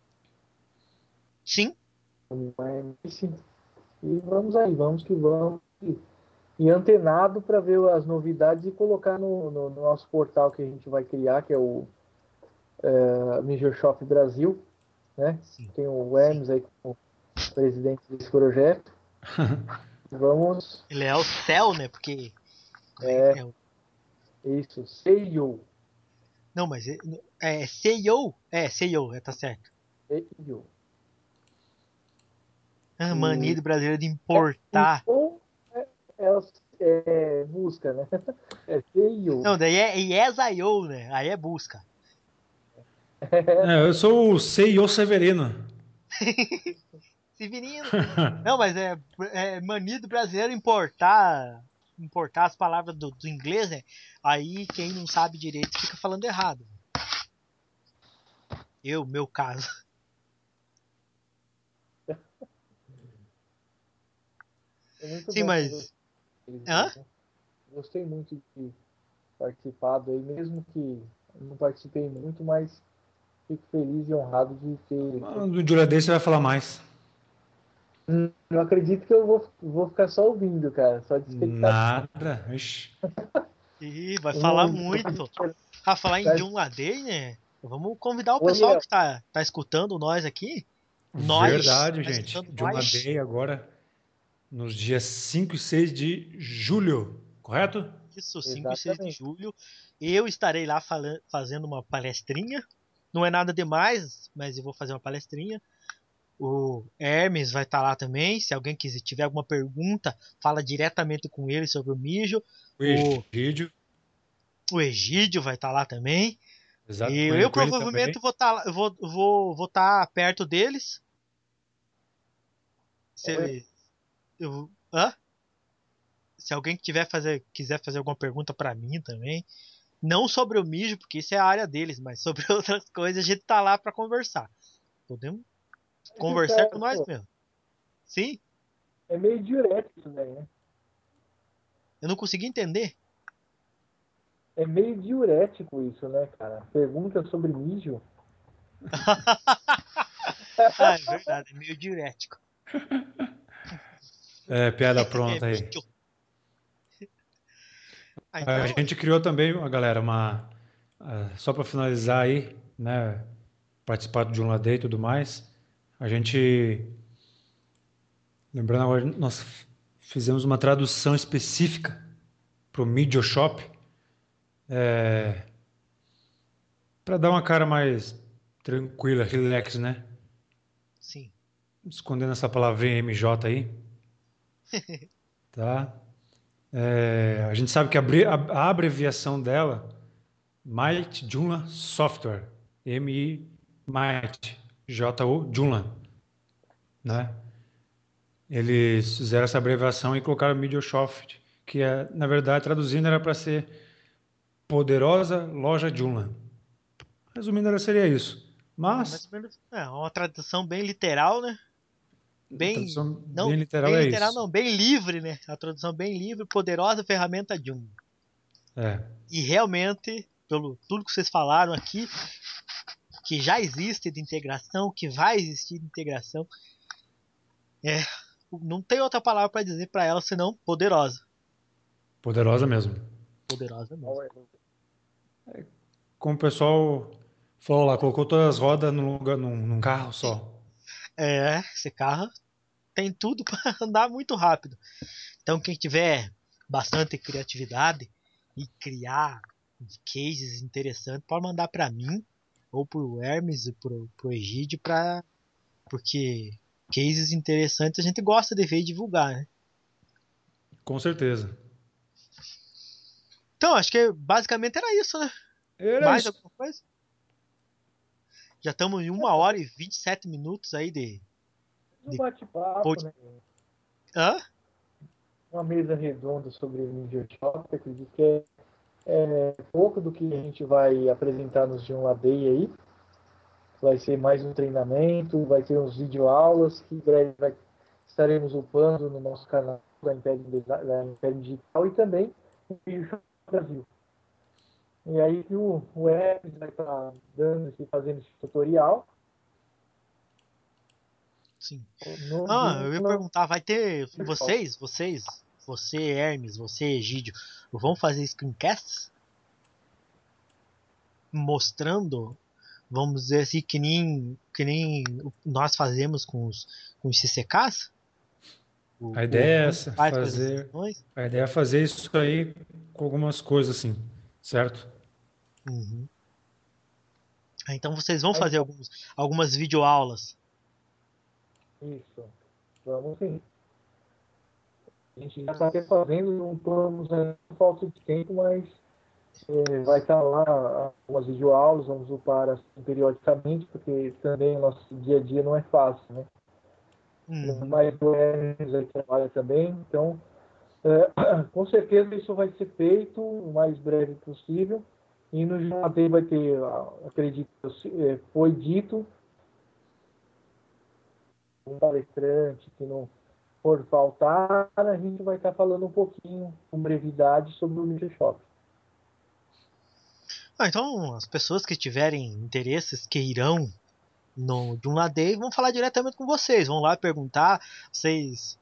Sim, o MS. E vamos aí, vamos que vamos. E antenado para ver as novidades e colocar no nosso portal que a gente vai criar, que é o Major Shop Brasil, né? sim, Tem o sim. Hermes aí como presidente desse projeto. Vamos, Ele é o céu, né? Porque como é o isso, CEO, não, mas é CEO? É, CEO, tá certo. CEO. A mania E do brasileiro de importar. CEO é busca, né? É CEO. Não, daí é YesIO, né? Aí é busca. Eu sou o Seio Severino. Severino. Não, mas é mania do brasileiro importar as palavras do inglês, né? Aí quem não sabe direito fica falando errado. Meu caso. É muito Sim, bom conversar mas. com eles Hã? aí, né? Gostei muito de participar aí, mesmo que não participei muito, mas fico feliz e honrado de ter. No dia desse você vai falar mais. Eu acredito que eu vou ficar só ouvindo, cara, só de expectativa. Nada. Ixi. Ih, vai falar Um, muito. Ah, falar em John Ladei, né? Vamos convidar o pessoal Oriel, que tá escutando nós aqui. Nós, Verdade, tá gente. escutando John nós. Day agora nos dias 5 e 6 de julho, correto? Isso, 5 e 6 de exatamente. julho. Eu estarei lá fazendo uma palestrinha. Não é nada demais, mas eu vou fazer uma palestrinha. O Hermes vai estar lá também. Se alguém tiver alguma pergunta, fala diretamente com ele sobre o mijo. O O, Egídio, o Egídio vai estar lá também. E exato, eu com ele também. provavelmente vou estar vou tá perto deles. Se Oi, ele, hã? Se alguém quiser fazer alguma pergunta para mim também, não sobre o mijo, porque isso é a área deles, mas sobre outras coisas a gente tá lá para conversar. Podemos esse conversar com cara, nós pô, mesmo. Sim? é meio diurético isso daí, né? Eu não consegui entender. É meio diurético isso, né, cara? Pergunta sobre mijo. Ah, é verdade, é meio diurético. É, piada É pronta aí. mijo. Ah, A então, gente criou também, galera, só para finalizar aí, né, participar de um Day e tudo mais. A gente, lembrando agora, nós fizemos uma tradução específica para o Media Shop, para dar uma cara mais tranquila, relax, né? sim. Escondendo essa palavrinha MJ aí, tá? A gente sabe que a abreviação dela, Might Joomla Software, M-I Might, J-O Joomla, né? Eles fizeram essa abreviação e colocaram MediaSoft, que na verdade, traduzindo, era para ser Poderosa Loja Joomla. Resumindo, seria isso. É mais Mas ou menos, uma tradução bem literal, né? a Bem, tradução não, bem literal bem é literal isso. não, bem livre, né? A tradução bem livre, poderosa ferramenta de um. É, E realmente, pelo tudo que vocês falaram aqui, que já existe de integração, que vai existir de integração, é, não tem outra palavra para dizer para ela senão poderosa. poderosa mesmo. Poderosa mesmo. Como o pessoal falou lá, colocou todas as rodas num lugar, num carro só. Esse carro tem tudo para andar muito rápido. Então, quem tiver bastante criatividade e criar cases interessantes, pode mandar para mim ou pro Hermes e pro Egídio, porque cases interessantes a gente gosta de ver e divulgar, né? Com certeza. Então, acho que basicamente era isso, né? Era Mais isso. alguma coisa? Já estamos em 1 hora e 27 minutos aí Um de bate-papo, pod... né? Hã? Uma mesa redonda sobre o Media Shop, acredito que é pouco do que a gente vai apresentar nos de um ADEI aí. Vai ser mais um treinamento, vai ter uns videoaulas que em breve estaremos upando no nosso canal da Império Digital e também no Media Shop Brasil. E aí o Hermes vai estar fazendo esse tutorial Sim. no Eu ia Joomla. perguntar, vai ter você, Hermes, você, Egídio, vão fazer screencasts mostrando, vamos dizer assim, que nem nós fazemos com os CCKs? A O ideia é Hermes essa, faz com as extensões? a ideia é fazer isso aí com algumas coisas assim, certo? Uhum. Então vocês vão Mas fazer algumas videoaulas. isso, vamos sim. A gente já está até fazendo, não estamos falta de tempo, mas Vai estar lá algumas videoaulas, vamos upar assim, periodicamente, porque também o nosso dia a dia não é fácil, né? Mas o Hermes aí trabalha também, então com certeza isso vai ser feito o mais breve possível. E no JT vai ter, acredito, foi dito, um palestrante que não for faltar, a gente vai estar falando um pouquinho, com brevidade, sobre o Ninja Shop. Então, as pessoas que tiverem interesses, queirão no Joomla Day, vão falar diretamente com vocês. Vão lá perguntar, vocês,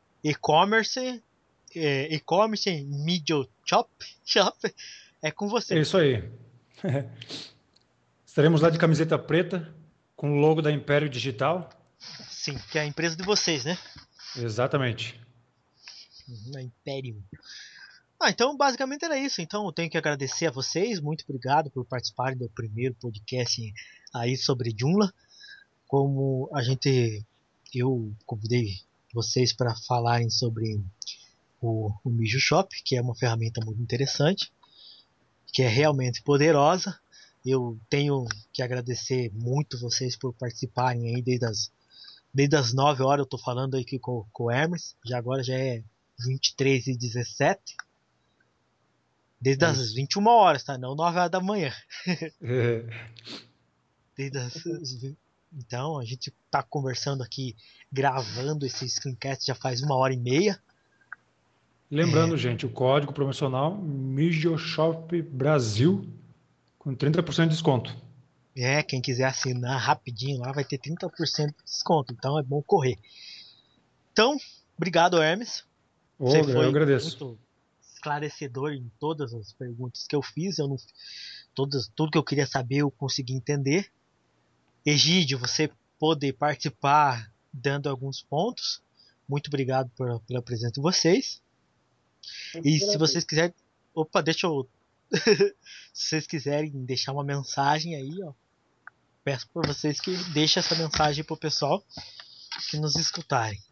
e-commerce, media shop, é com É vocês. isso aí. Estaremos lá de camiseta preta, com o logo da Império Digital. Sim, que é a empresa de vocês, né? Exatamente. A Imperium. Então basicamente era isso. Então eu tenho que agradecer a vocês. Muito obrigado por participarem do primeiro podcast aí sobre Joomla. Como eu convidei vocês para falarem sobre o Mijo Shop, que é uma ferramenta muito interessante, que é realmente poderosa. Eu tenho que agradecer muito vocês por participarem aí desde as 9 horas. Eu estou falando aqui com o Hermes, agora já é 23h17. Desde É as isso. 21 horas, tá? Não 9 horas da manhã. É. Desde as... Então, a gente tá conversando aqui, gravando esse screencast já faz 1h30. Lembrando, gente, o código promocional MIJOSHOP Brasil com 30% de desconto. Quem quiser assinar rapidinho lá vai ter 30% de desconto. Então é bom correr. Então, obrigado, Hermes. Você Eu foi agradeço. muito esclarecedor em todas as perguntas que eu fiz. Eu não, tudo que eu queria saber eu consegui entender. Egídio, você pôde participar dando alguns pontos. Muito obrigado pela presença de vocês. E se vocês quiserem. Opa, deixa eu. Se vocês quiserem deixar uma mensagem aí, ó. Peço por vocês que deixem essa mensagem pro pessoal que nos escutarem.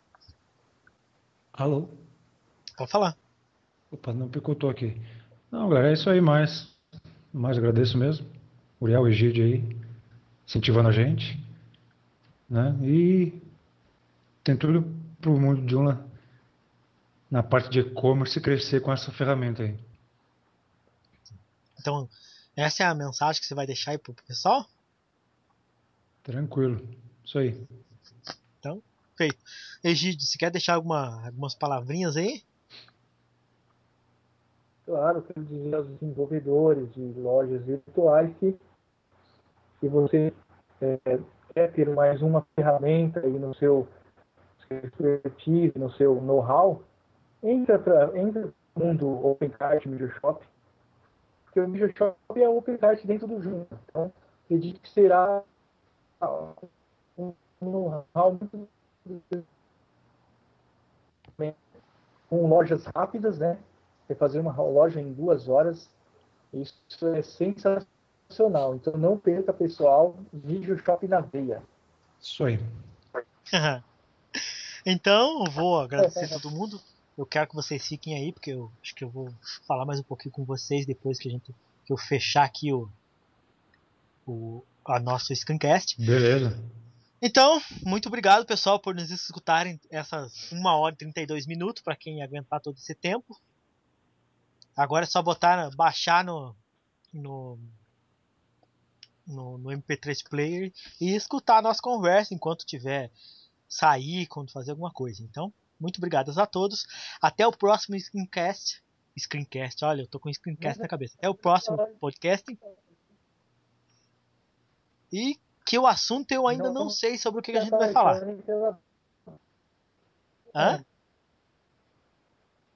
Alô? Pode falar. Opa, não picotou aqui. Não, galera, é isso aí mais. Mais agradeço mesmo. Uriel Egídio aí, incentivando a gente, né? E tem tudo para o mundo de Joomla na parte de e-commerce crescer com essa ferramenta aí. Então, essa é a mensagem que você vai deixar aí pro pessoal? Tranquilo. Isso aí. Então, feito. Egídio, você quer deixar algumas palavrinhas aí? Claro, quero dizer aos desenvolvedores de lojas virtuais que se você quer ter mais uma ferramenta aí no seu expertise, no seu know-how, entra no mundo OpenCart, MediaShop, porque o MediaShop é o OpenCart dentro do Joomla. Então, acredito que será um know-how muito com lojas rápidas, né? Você fazer uma loja em 2 horas, isso é sensacional. Então não perca, pessoal, Video Shop na veia. Isso aí. Então, eu vou agradecer a todo mundo. Eu quero que vocês fiquem aí, porque eu acho que eu vou falar mais um pouquinho com vocês depois que eu fechar aqui a nosso screencast. Beleza. Então, muito obrigado, pessoal, por nos escutarem essas 1h32 para quem aguentar todo esse tempo. Agora é só baixar no, no MP3 Player e escutar a nossa conversa enquanto tiver sair, quando fazer alguma coisa. Então, muito obrigado a todos. Até o próximo Screencast. Screencast, olha, eu tô com Screencast na cabeça. Até o próximo podcast. E que o assunto eu ainda não sei sobre o que a gente vai falar. Hã?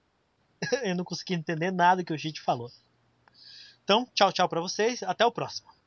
Eu não consegui entender nada que o Gide falou. Então, tchau, tchau pra vocês. Até o próximo.